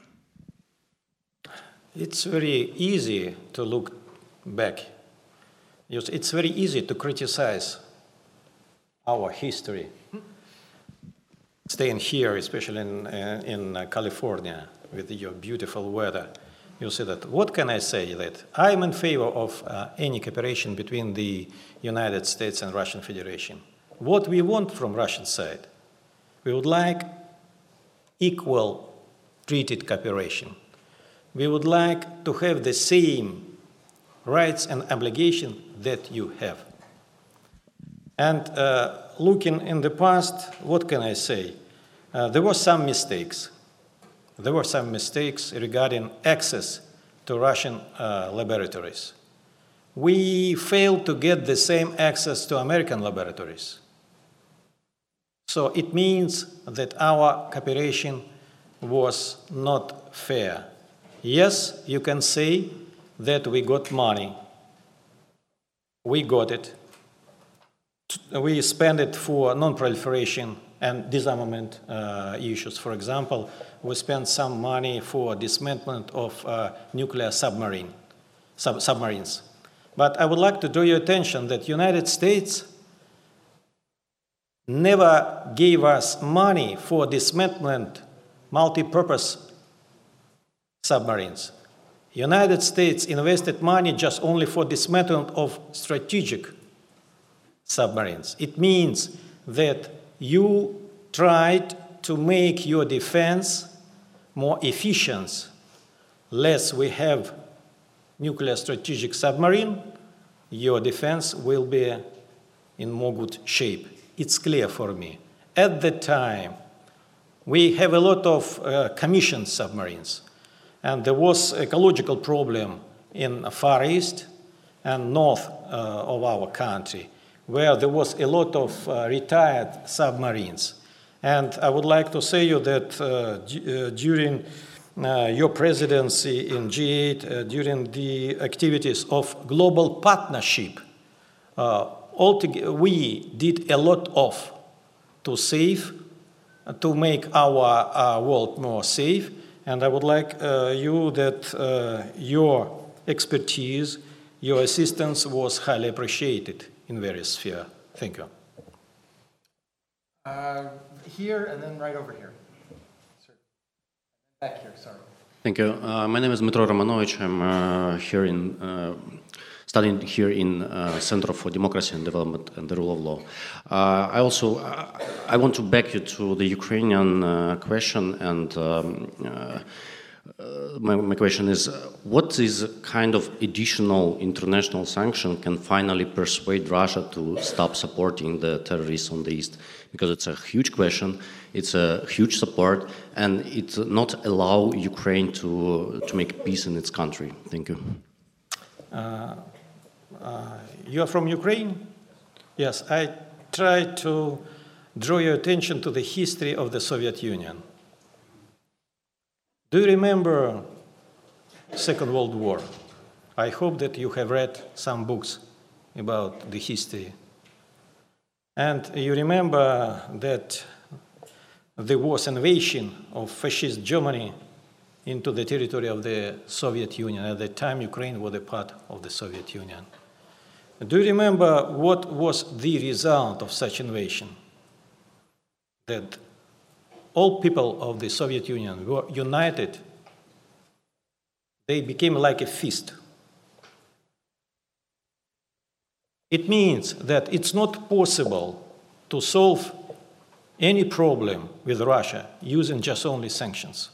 It's very easy to look back. It's very easy to criticize our history. Staying here, especially in, uh, in California, with your beautiful weather, you see that. What can I say? That I'm in favor of uh, any cooperation between the United States and Russian Federation. What we want from Russian side, we would like equal treated cooperation. We would like to have the same rights and obligations that you have. And uh, looking in the past, what can I say? Uh, there were some mistakes. There were some mistakes regarding access to Russian uh, laboratories. We failed to get the same access to American laboratories. So it means that our cooperation was not fair. Yes, you can say that we got money. we got it. We spend it for non-proliferation and disarmament uh, issues. For example, we spend some money for dismantlement of uh, nuclear submarine, sub submarines. But I would like to draw your attention that the United States never gave us money for dismantlement multi-purpose submarines. United States invested money just only for dismantlement of strategic submarines. It means that you tried to make your defense more efficient. Less we have nuclear strategic submarine, your defense will be in more good shape. It's clear for me. At the time, we have a lot of uh, commissioned submarines, and there was ecological problem in the Far East and north uh, of our country, where there was a lot of uh, retired submarines. And I would like to say you that uh, d uh, during uh, your presidency in G eight, uh, during the activities of global partnership, uh, altogether we did a lot of to save, uh, to make our uh, world more safe. And I would like uh, you that uh, your expertise, your assistance was highly appreciated in various spheres. Thank you. Uh, here and then right over here. Sir. Back here, sorry. Thank you. Uh, my name is Dmitro Romanovich. I'm uh, here in, uh, studying here in uh, Center for Democracy and Development and the Rule of Law. Uh, I also, uh, I want to back you to the Ukrainian uh, question, and um, uh, Uh, my, my question is, uh, what is kind of additional international sanction can finally persuade Russia to stop supporting the terrorists on the East? Because it's a huge question, it's a huge support, and it not allow Ukraine to, to make peace in its country. Thank you. Uh, uh, you are from Ukraine? Yes, I try to draw your attention to the history of the Soviet Union. Do you remember Second World War? I hope that you have read some books about the history. And you remember that there was an invasion of fascist Germany into the territory of the Soviet Union. At the time, Ukraine was a part of the Soviet Union. Do you remember what was the result of such invasion? That all people of the Soviet Union were united. They became like a fist. It means that it's not possible to solve any problem with Russia using just only sanctions.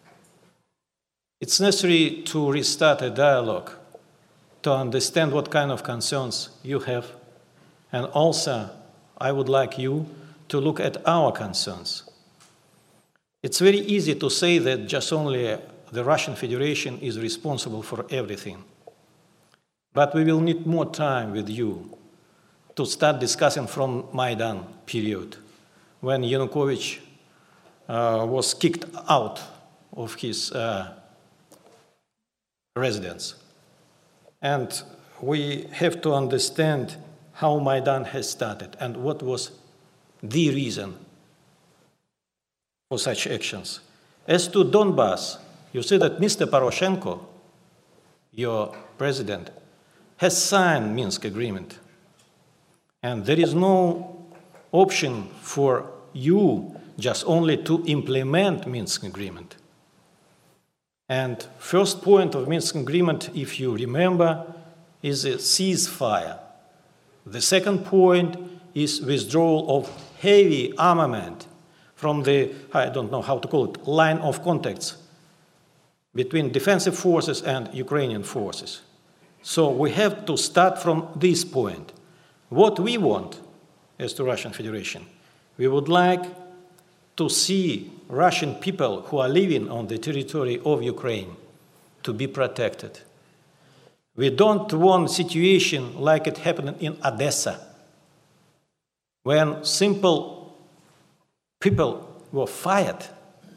It's necessary to restart a dialogue to understand what kind of concerns you have. And also, I would like you to look at our concerns. It's very easy to say that just only the Russian Federation is responsible for everything. But we will need more time with you to start discussing from Maidan period, when Yanukovych uh, was kicked out of his uh, residence. And we have to understand how Maidan has started and what was the reason for such actions. As to Donbass, you see that Mister Poroshenko, your president, has signed Minsk agreement. And there is no option for you just only to implement Minsk agreement. And first point of Minsk agreement, if you remember, is a ceasefire. The second point is withdrawal of heavy armament from the, I don't know how to call it, line of contacts between defensive forces and Ukrainian forces. So we have to start from this point. What we want as to Russian Federation, we would like to see Russian people who are living on the territory of Ukraine to be protected. We don't want a situation like it happened in Odessa, when simple people were fired.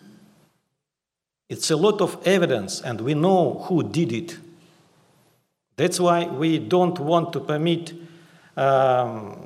It's a lot of evidence, and we know who did it. That's why we don't want to permit um,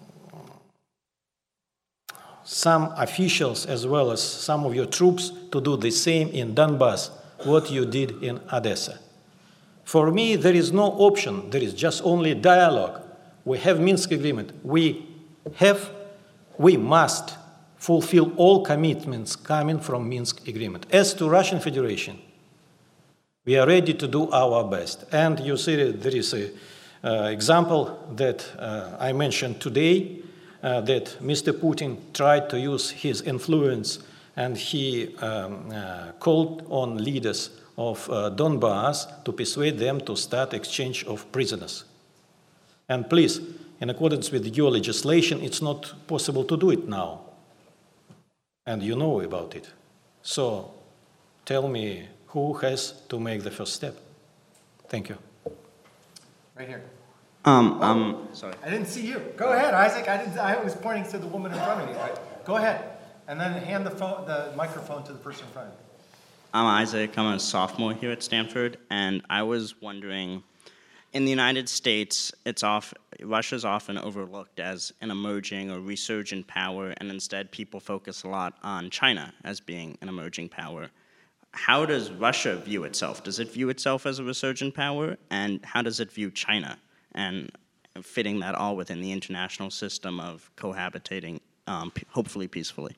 some officials as well as some of your troops to do the same in Donbass, what you did in Odessa. For me, there is no option. There is just only dialogue. We have Minsk agreement. We have, we must fulfill all commitments coming from Minsk agreement. As to Russian Federation, we are ready to do our best. And you see that there is an uh, example that uh, I mentioned today, uh, that Mister Putin tried to use his influence, and he um, uh, called on leaders of uh, Donbass to persuade them to start exchange of prisoners. And please, in accordance with your legislation, it's not possible to do it now. And you know about it. So tell me who has to make the first step. Thank you. Right here. Um, um, sorry. I didn't see you. Go ahead, Isaac. I, didn't, I was pointing to the woman in front of you. Right? Go ahead. And then hand the, phone, the microphone to the person in front of you. I'm Isaac. I'm a sophomore here at Stanford, and I was wondering, in the United States, it's off, Russia's often overlooked as an emerging or resurgent power, and instead people focus a lot on China as being an emerging power. How does Russia view itself? Does it view itself as a resurgent power, and how does it view China, and fitting that all within the international system of cohabitating, um, hopefully peacefully?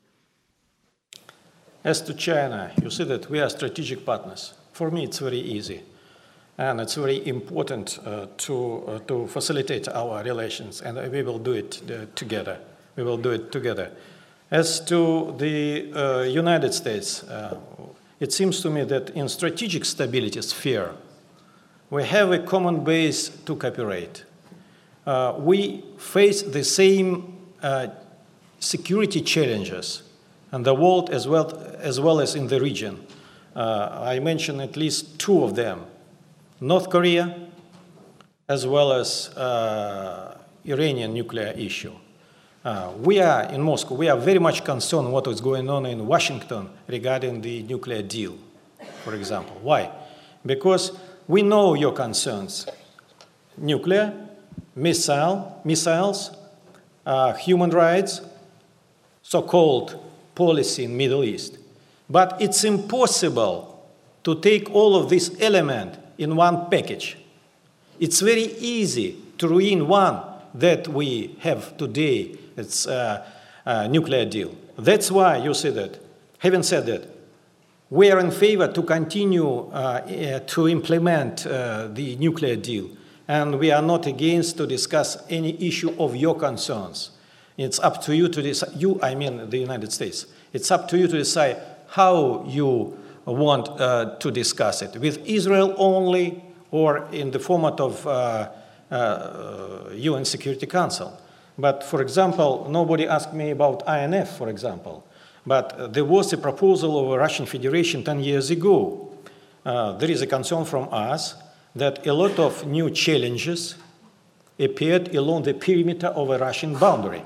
As to China, you see that we are strategic partners. For me, it's very easy. And it's very important uh, to, uh, to facilitate our relations, and we will do it uh, together. We will do it together. As to the uh, United States, uh, it seems to me that in strategic stability sphere, we have a common base to cooperate. Uh, we face the same uh, security challenges in the world as well, as well as in the region. Uh, I mentioned at least two of them. North Korea, as well as uh, Iranian nuclear issue. Uh, we are, in Moscow, we are very much concerned what is going on in Washington regarding the nuclear deal, for example. Why? Because we know your concerns. Nuclear, missile, missiles, uh, human rights, so-called policy in Middle East. But it's impossible to take all of these elements in one package. It's very easy to ruin one that we have today. It's a, a nuclear deal. That's why you see that. Having said that, we are in favor to continue uh, to implement uh, the nuclear deal, and we are not against to discuss any issue of your concerns. It's up to you to decide. You, I mean the United States. It's up to you to decide how you want uh, to discuss it, with Israel only or in the format of uh, uh, U N Security Council. But, for example, nobody asked me about I N F, for example. But uh, there was a proposal of a Russian Federation ten years ago. Uh, there is a concern from us that a lot of new challenges appeared along the perimeter of a Russian boundary.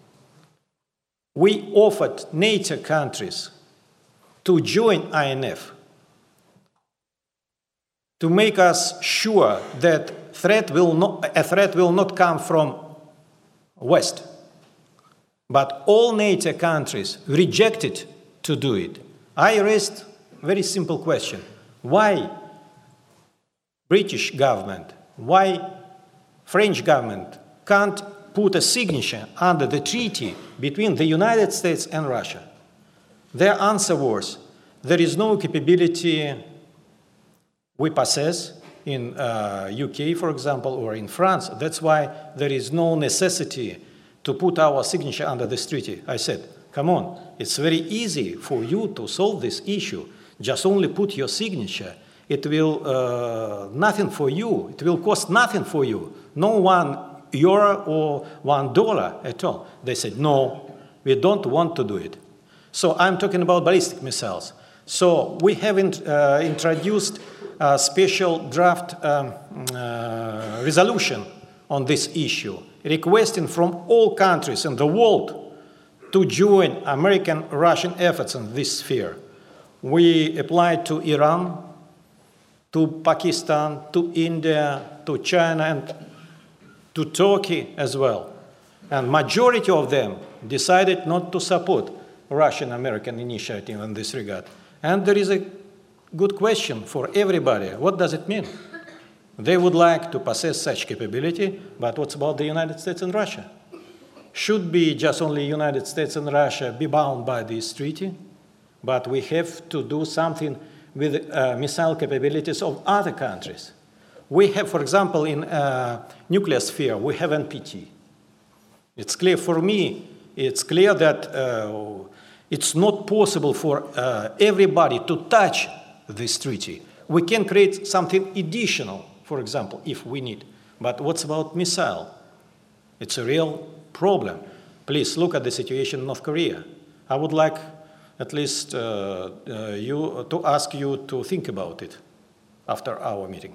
We offered NATO countries to join I N F, to make us sure that threat will not, a threat will not come from West. But all NATO countries rejected to do it. I raised a very simple question. Why British government, why French government can't put a signature under the treaty between the United States and Russia? Their answer was, there is no capability we possess in uh, U K, for example, or in France. That's why there is no necessity to put our signature under this treaty. I said, come on, it's very easy for you to solve this issue. Just only put your signature. It will uh, nothing for you. It will cost nothing for you. No one euro or one dollar at all. They said, no, we don't want to do it. So I'm talking about ballistic missiles. So we haven't uh, introduced a special draft um, uh, resolution on this issue, requesting from all countries in the world to join American-Russian efforts in this sphere. We applied to Iran, to Pakistan, to India, to China, and to Turkey as well. And majority of them decided not to support Russian-American initiative in this regard. And there is a good question for everybody. What does it mean? They would like to possess such capability, but what's about the United States and Russia? Should be just only United States and Russia be bound by this treaty, but we have to do something with uh, missile capabilities of other countries. We have, for example, in uh, nuclear sphere, we have N P T. It's clear for me, it's clear that uh, it's not possible for uh, everybody to touch this treaty. We can create something additional, for example, if we need. But what's about missile? It's a real problem. Please look at the situation in North Korea. I would like at least uh, uh, you to ask you to think about it after our meeting.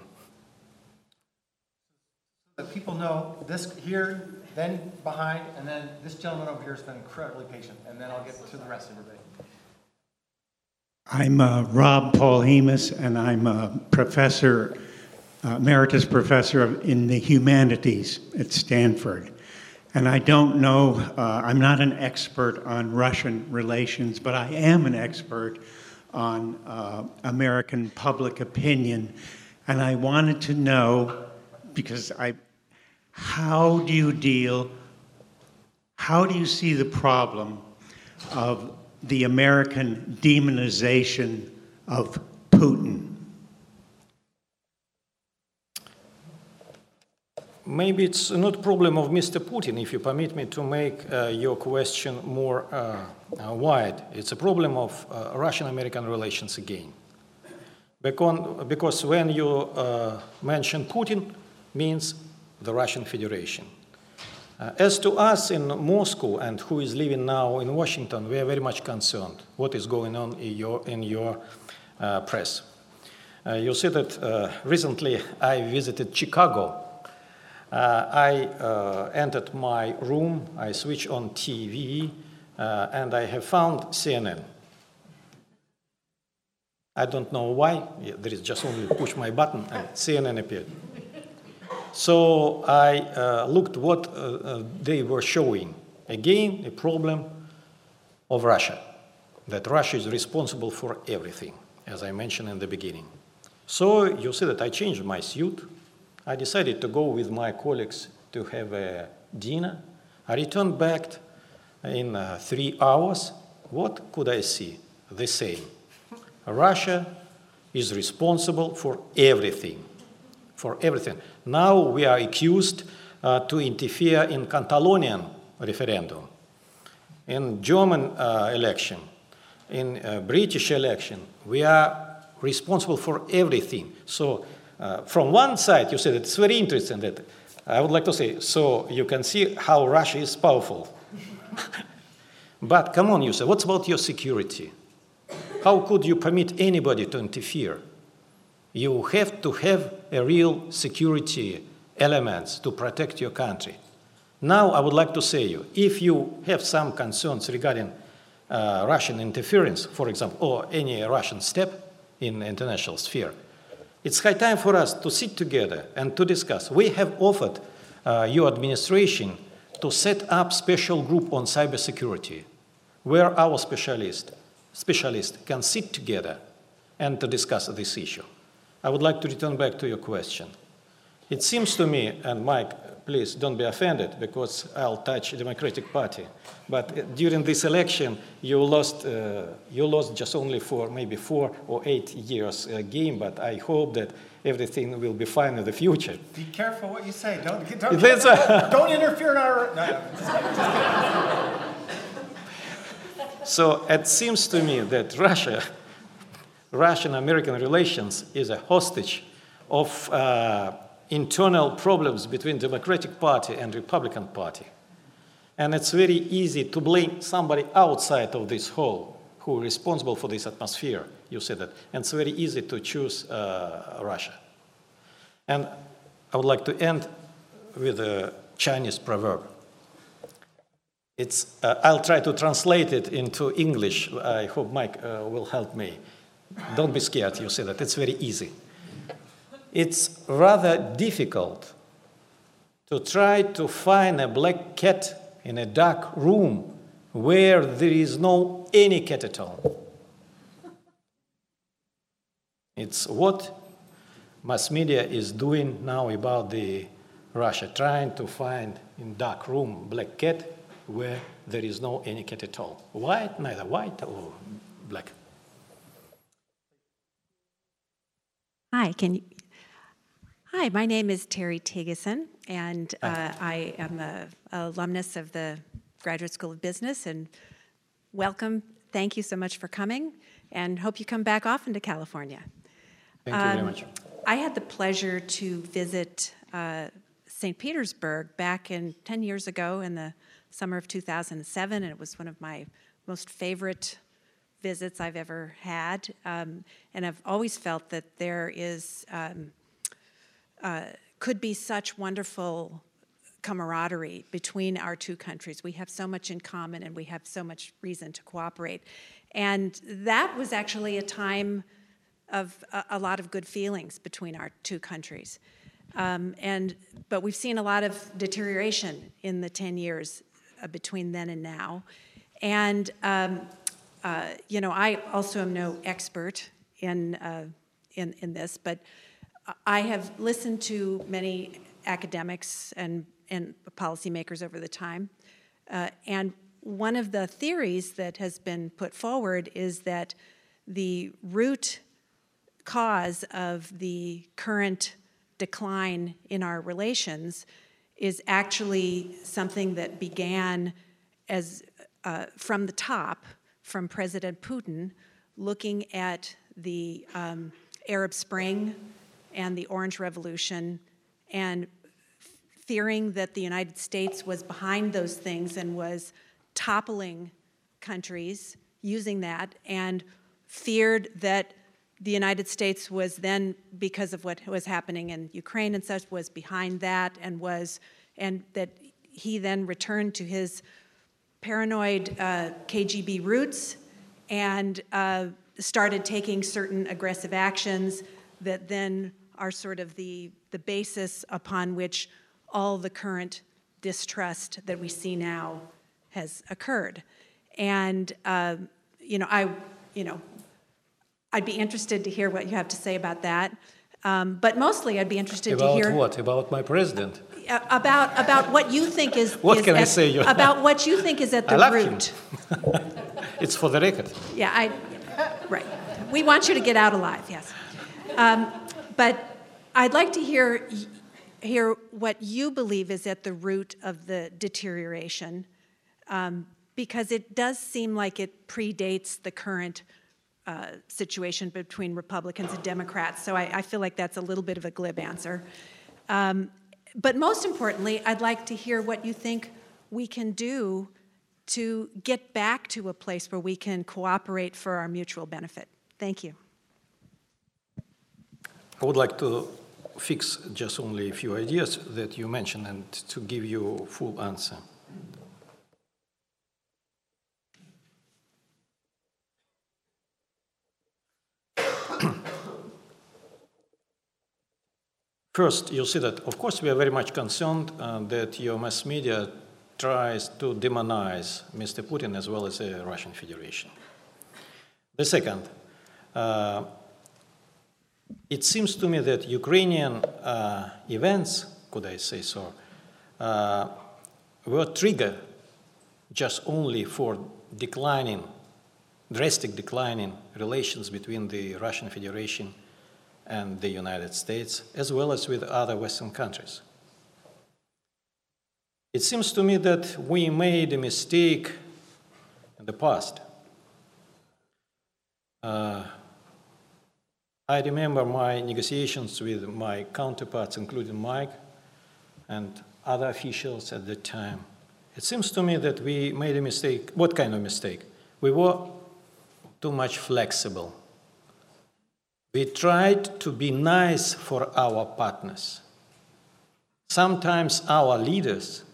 That people know this here, then behind, and then this gentleman over here has been incredibly patient, and then I'll get to the rest of everybody. I'm uh, Rob Paul Hemus, and I'm a professor, uh, emeritus professor of, in the humanities at Stanford. And I don't know, uh, I'm not an expert on Russian relations, but I am an expert on uh, American public opinion. And I wanted to know, because I, how do you deal, how do you see the problem of the American demonization of Putin? Maybe it's not a problem of Mister Putin, if you permit me to make uh, your question more uh, uh, wide. It's a problem of uh, Russian-American relations again. Because, because when you uh, mention Putin, means the Russian Federation. Uh, as to us in Moscow and who is living now in Washington, we are very much concerned what is going on in your, in your uh, press. Uh, you see that uh, recently I visited Chicago. Uh, I uh, entered my room, I switched on T V, uh, and I have found C N N. I don't know why, yeah, there is just only push my button and C N N appeared. So I uh, looked what uh, uh, they were showing. Again, a problem of Russia, that Russia is responsible for everything, as I mentioned in the beginning. So you see that I changed my suit. I decided to go with my colleagues to have a dinner. I returned back in uh, three hours. What could I see? The same. Russia is responsible for everything, for everything. Now we are accused uh, to interfere in Catalonian referendum, in German uh, election, in uh, British election. We are responsible for everything. So uh, from one side, you said it's very interesting that I would like to say, so you can see how Russia is powerful. But come on, you say, what's about your security? How could you permit anybody to interfere? You have to have a real security elements to protect your country. Now, I would like to say you, if you have some concerns regarding uh, Russian interference, for example, or any Russian step in the international sphere, it's high time for us to sit together and to discuss. We have offered uh, your administration to set up special group on cybersecurity, where our specialists specialists can sit together and to discuss this issue. I would like to return back to your question. It seems to me, and Mike, please don't be offended because I'll touch the Democratic Party, but during this election, you lost, uh, you lost just only for maybe four or eight years uh, game, but I hope that everything will be fine in the future. Be careful what you say. Don't, don't, That's don't, don't interfere in our... No, no. So it seems to me that Russia, Russian-American relations is a hostage of uh, internal problems between Democratic Party and Republican Party. And it's very easy to blame somebody outside of this hall who is responsible for this atmosphere, you said that. And it's very easy to choose uh, Russia. And I would like to end with a Chinese proverb. It's, uh, I'll try to translate it into English. I hope Mike uh, will help me. Don't be scared, you say that. It's very easy. it's rather difficult to try to find a black cat in a dark room where there is no any cat at all. It's what mass media is doing now about the Russia, trying to find in dark room black cat where there is no any cat at all. White, neither white or black. Hi, can you? Hi, my name is Terry Tigeson, and uh, I am an alumnus of the Graduate School of Business, and welcome. Thank you so much for coming, and hope you come back often to California. Thank you um, very much. I had the pleasure to visit uh, Saint Petersburg back in ten years ago in the summer of two thousand seven, and it was one of my most favorite visits I've ever had. Um, and I've always felt that there is, um, uh, could be such wonderful camaraderie between our two countries. We have so much in common and we have so much reason to cooperate. And that was actually a time of a, a lot of good feelings between our two countries. Um, and, but we've seen a lot of deterioration in the ten years uh, between then and now. And, um, uh, you know, I also am no expert in, uh, in, in this, but I have listened to many academics and, and policymakers over the time. Uh, and one of the theories that has been put forward is that the root cause of the current decline in our relations is actually something that began as uh, from the top, from President Putin, looking at the um, Arab Spring and the Orange Revolution and fearing that the United States was behind those things and was toppling countries using that, and feared that the United States was then, because of what was happening in Ukraine and such, was behind that, and was, and that he then returned to his paranoid uh, K G B roots and uh, started taking certain aggressive actions that then are sort of the, the basis upon which all the current distrust that we see now has occurred. And, uh, you know, I, you know, I'd be interested to hear what you have to say about that. Um, but mostly I'd be interested about to hear... About what? About my president? Uh, about, about what you think is... What is can at, I say? You? About what you think is at the I love root. Him. It's for the record. Yeah, I... Right. We want you to get out alive, yes. Um, but I'd like to hear, hear what you believe is at the root of the deterioration, um, because it does seem like it predates the current Uh, situation between Republicans and Democrats, so I, I feel like that's a little bit of a glib answer. Um, but most importantly, I'd like to hear what you think we can do to get back to a place where we can cooperate for our mutual benefit. Thank you. I would like to fix just only a few ideas that you mentioned and to give you a full answer. First, you'll see that, of course, we are very much concerned uh, that your mass media tries to demonize Mister Putin as well as the Russian Federation. The second, uh, it seems to me that Ukrainian uh, events, could I say so, uh, were triggered just only for declining, drastic declining relations between the Russian Federation and the United States, as well as with other Western countries. It seems to me that we made a mistake in the past. Uh, I remember my negotiations with my counterparts, including Mike and other officials at the time. It seems to me that we made a mistake. What kind of mistake? We were too much flexible. We tried to be nice for our partners. Sometimes our leaders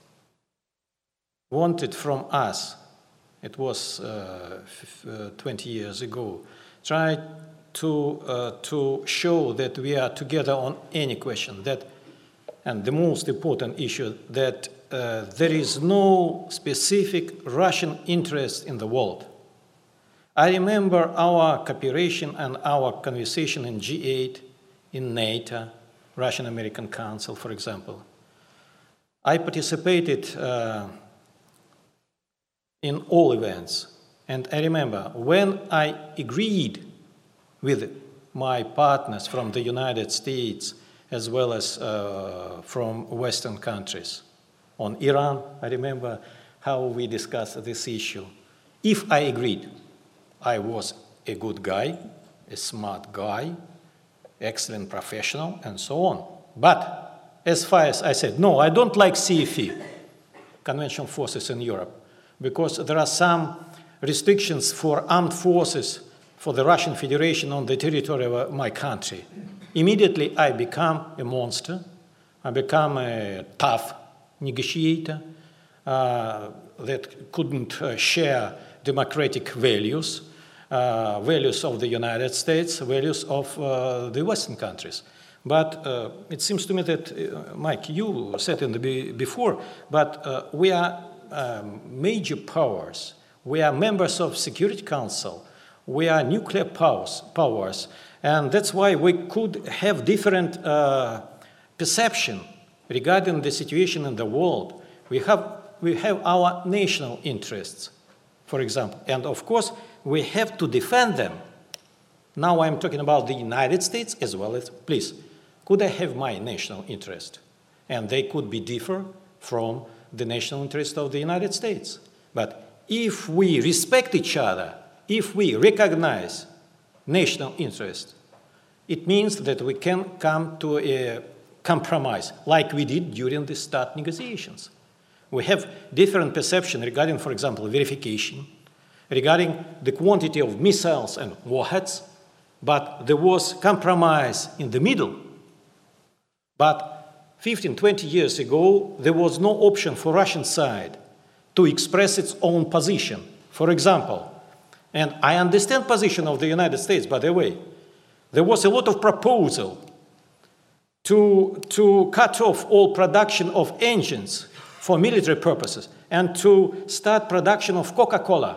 wanted from us, it was uh, twenty years ago, tried to, uh, to show that we are together on any question, that, and the most important issue, that uh, there is no specific Russian interest in the world. I remember our cooperation and our conversation in G eight, in NATO, Russian-American Council, for example. I participated uh, in all events. And I remember when I agreed with my partners from the United States as well as uh, from Western countries on Iran, I remember how we discussed this issue. If I agreed, I was a good guy, a smart guy, excellent professional, and so on. But as far as I said, no, I don't like C F E, Conventional Forces in Europe, because there are some restrictions for armed forces for the Russian Federation on the territory of my country. Immediately, I become a monster. I become a tough negotiator uh, that couldn't uh, share democratic values, uh, values of the United States, values of uh, the Western countries. But uh, it seems to me that, uh, Mike, you said in the be before, but uh, we are um, major powers. We are members of Security Council. We are nuclear powers, powers. And that's why we could have different uh, perception regarding the situation in the world. We have, we have our national interests, for example. And of course, we have to defend them. Now I'm talking about the United States as well as, please, could I have my national interest? And they could be different from the national interest of the United States. But if we respect each other, if we recognize national interest, it means that we can come to a compromise, like we did during the START negotiations. We have different perception regarding, for example, verification, regarding the quantity of missiles and warheads, but there was compromise in the middle. But fifteen, twenty years ago, there was no option for Russian side to express its own position. For example, and I understand position of the United States, by the way, there was a lot of proposal to, to cut off all production of engines for military purposes and to start production of Coca-Cola.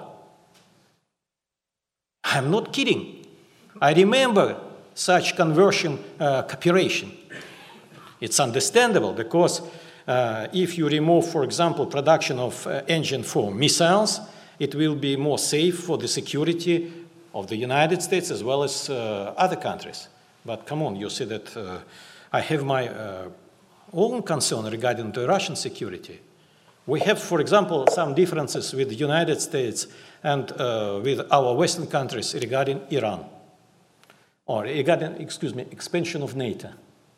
I'm not kidding. I remember such conversion uh, cooperation. It's understandable because uh, if you remove, for example, production of uh, engine for missiles, it will be more safe for the security of the United States as well as uh, other countries. But come on, you see that uh, I have my uh, own concern regarding the Russian security. We have, for example, some differences with the United States and uh, with our Western countries regarding Iran, or regarding, excuse me, expansion of NATO.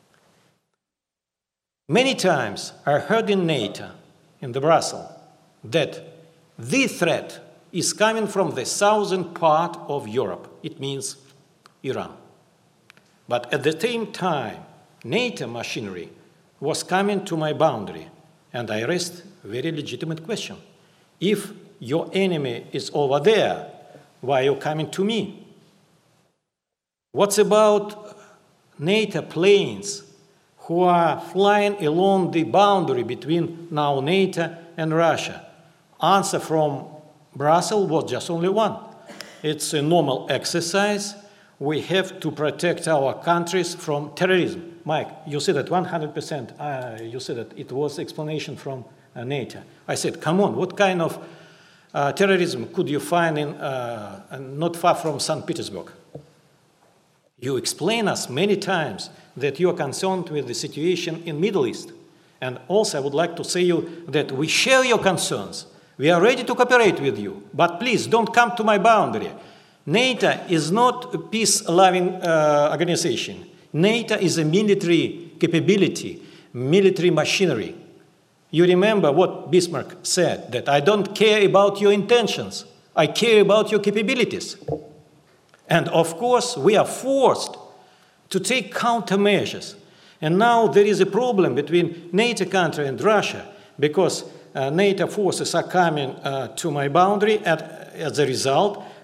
Many times I heard in NATO, in the Brussels, that the threat is coming from the southern part of Europe. It means Iran. But at the same time, NATO machinery was coming to my boundary, and I raised a very legitimate question. If your enemy is over there, why are you coming to me? What's about NATO planes who are flying along the boundary between now NATO and Russia? Answer from Brussels was just only one. It's a normal exercise. We have to protect our countries from terrorism. Mike, you said that one hundred percent. Uh, you said that it was explanation from uh, NATO. I said, come on, what kind of uh, terrorism could you find in uh, not far from Saint Petersburg? You explain us many times that you are concerned with the situation in Middle East. And also I would like to say you that we share your concerns. We are ready to cooperate with you, but please don't come to my boundary. NATO is not a peace-loving uh, organization. NATO is a military capability, military machinery. You remember what Bismarck said, that I don't care about your intentions, I care about your capabilities. And of course, we are forced to take countermeasures. And now there is a problem between NATO country and Russia, because uh, NATO forces are coming uh, to my boundary, and as a result,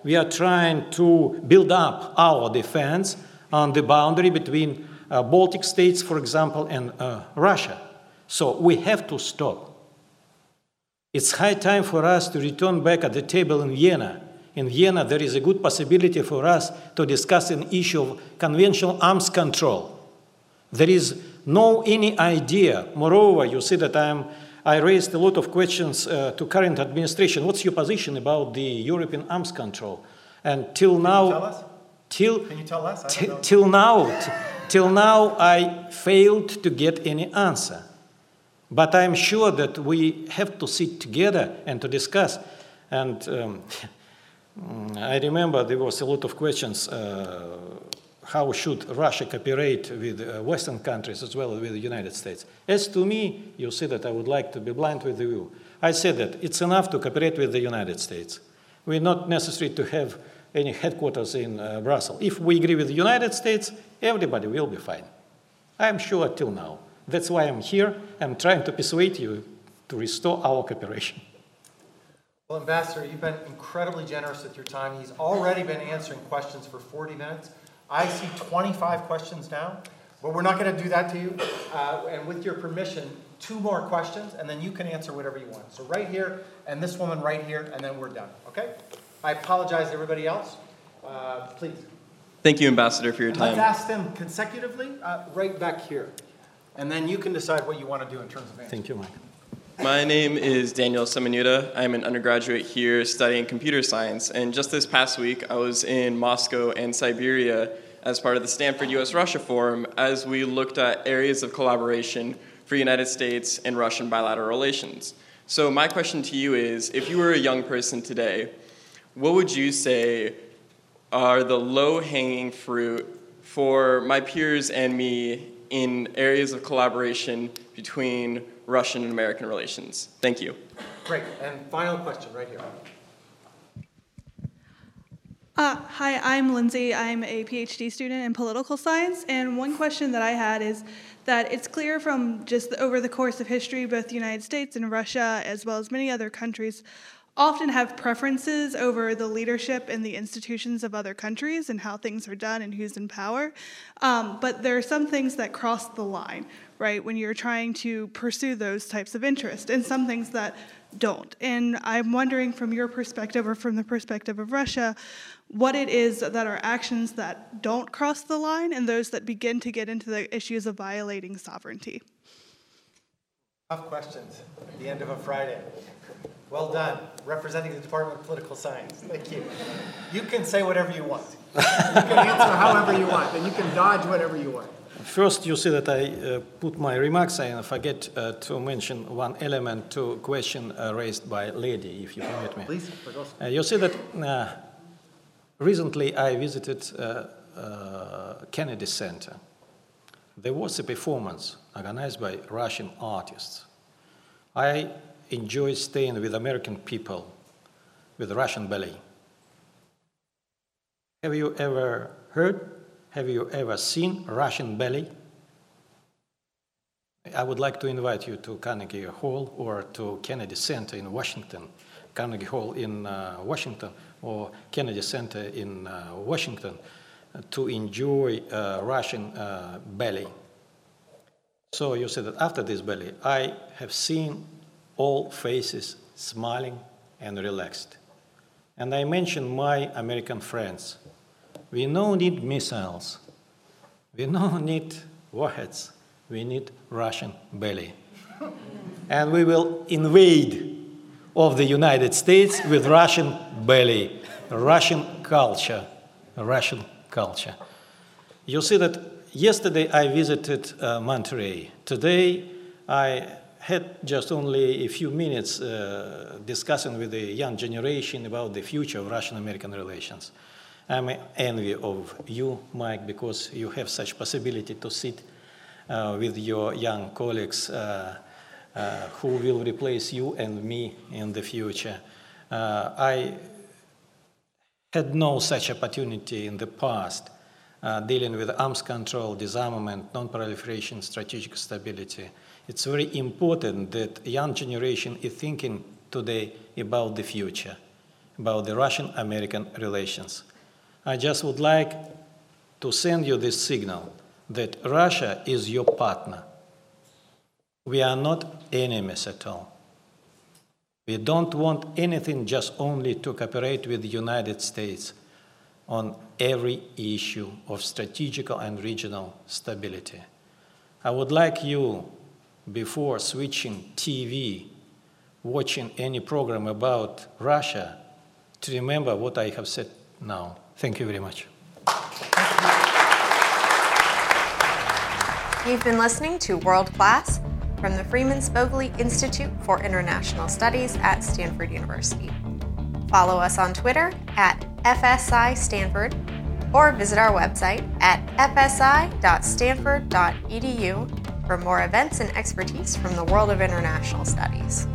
we are trying to build up our defense on the boundary between uh, Baltic states, for example, and uh, Russia. So we have to stop. It's high time for us to return back at the table in Vienna. In Vienna, there is a good possibility for us to discuss an issue of conventional arms control. There is no any idea. Moreover, you see that I'm, I raised a lot of questions uh, to current administration. What's your position about the European arms control? And till now, Can you tell us? Till, Can you tell us? I t- don't know. till now, t- till now, I failed to get any answer. But I'm sure that we have to sit together and to discuss. And um, I remember there was a lot of questions. Uh, how should Russia cooperate with uh, Western countries as well as with the United States? As to me, you see that I would like to be blunt with you. I said that it's enough to cooperate with the United States. We're not necessary to have any headquarters in uh, Brussels. If we agree with the United States, everybody will be fine. I'm sure till now. That's why I'm here. I'm trying to persuade you to restore our cooperation. Well, Ambassador, you've been incredibly generous with your time. He's already been answering questions for forty minutes. I see twenty-five questions now, but we're not going to do that to you. Uh, and with your permission, two more questions, and then you can answer whatever you want. So right here, and this woman right here, and then we're done, okay? I apologize to everybody else. Uh, please. Thank you, Ambassador, for your And time. let's ask them consecutively, uh, right back here. And then you can decide what you want to do in terms of answers. Thank you, Mike. My name is Daniel Semenuda. I'm an undergraduate here studying computer science. And just this past week, I was in Moscow and Siberia as part of the Stanford U S Russia Forum as we looked at areas of collaboration for United States and Russian bilateral relations. So my question to you is, if you were a young person today, what would you say are the low-hanging fruit for my peers and me in areas of collaboration between Russian and American relations? Thank you. Great. And final question right here. Uh, hi, I'm Lindsay. I'm a PhD student in political science, and one question that I had is that it's clear from just the, over the course of history, both the United States and Russia, as well as many other countries, often have preferences over the leadership and the institutions of other countries and how things are done and who's in power. Um, but there are some things that cross the line, right, when you're trying to pursue those types of interests, and some things that don't. And I'm wondering from your perspective or from the perspective of Russia, what it is that are actions that don't cross the line and those that begin to get into the issues of violating sovereignty. Tough questions at the end of a Friday. Well done, representing the Department of Political Science. Thank you. You can say whatever you want. You can answer however you want, and you can dodge whatever you want. First, you see that I uh, put my remarks and I forget uh, to mention one element to a question uh, raised by lady, if you permit me. Please. Uh, you see that uh, recently I visited uh, uh, Kennedy Center. There was a performance organized by Russian artists. I enjoy staying with American people with Russian ballet. Have you ever heard? Have you ever seen Russian ballet? I would like to invite you to Carnegie Hall or to Kennedy Center in Washington, Carnegie Hall in uh, Washington or Kennedy Center in uh, Washington uh, to enjoy uh, Russian uh, ballet. So you see that after this ballet, I have seen all faces smiling and relaxed. And I mentioned my American friends. We no need missiles. We no need warheads. We need Russian ballet. And we will invade of the United States with Russian ballet, Russian culture, Russian culture. You see that yesterday I visited uh, Monterey. Today I had just only a few minutes uh, discussing with the young generation about the future of Russian-American relations. I'm envy of you, Mike, because you have such possibility to sit uh, with your young colleagues uh, uh, who will replace you and me in the future. Uh, I had no such opportunity in the past uh, dealing with arms control, disarmament, non-proliferation, strategic stability. It's very important that young generation is thinking today about the future. about the Russian-American relations. I just would like to send you this signal that Russia is your partner. We are not enemies at all. We don't want anything just only to cooperate with the United States on every issue of strategic and regional stability. I would like you, before switching T V, watching any program about Russia, to remember what I have said now. Thank you very much. You've been listening to World Class from the Freeman Spogli Institute for International Studies at Stanford University. Follow us on Twitter at F S I Stanford or visit our website at f s i dot stanford dot e d u for more events and expertise from the world of international studies.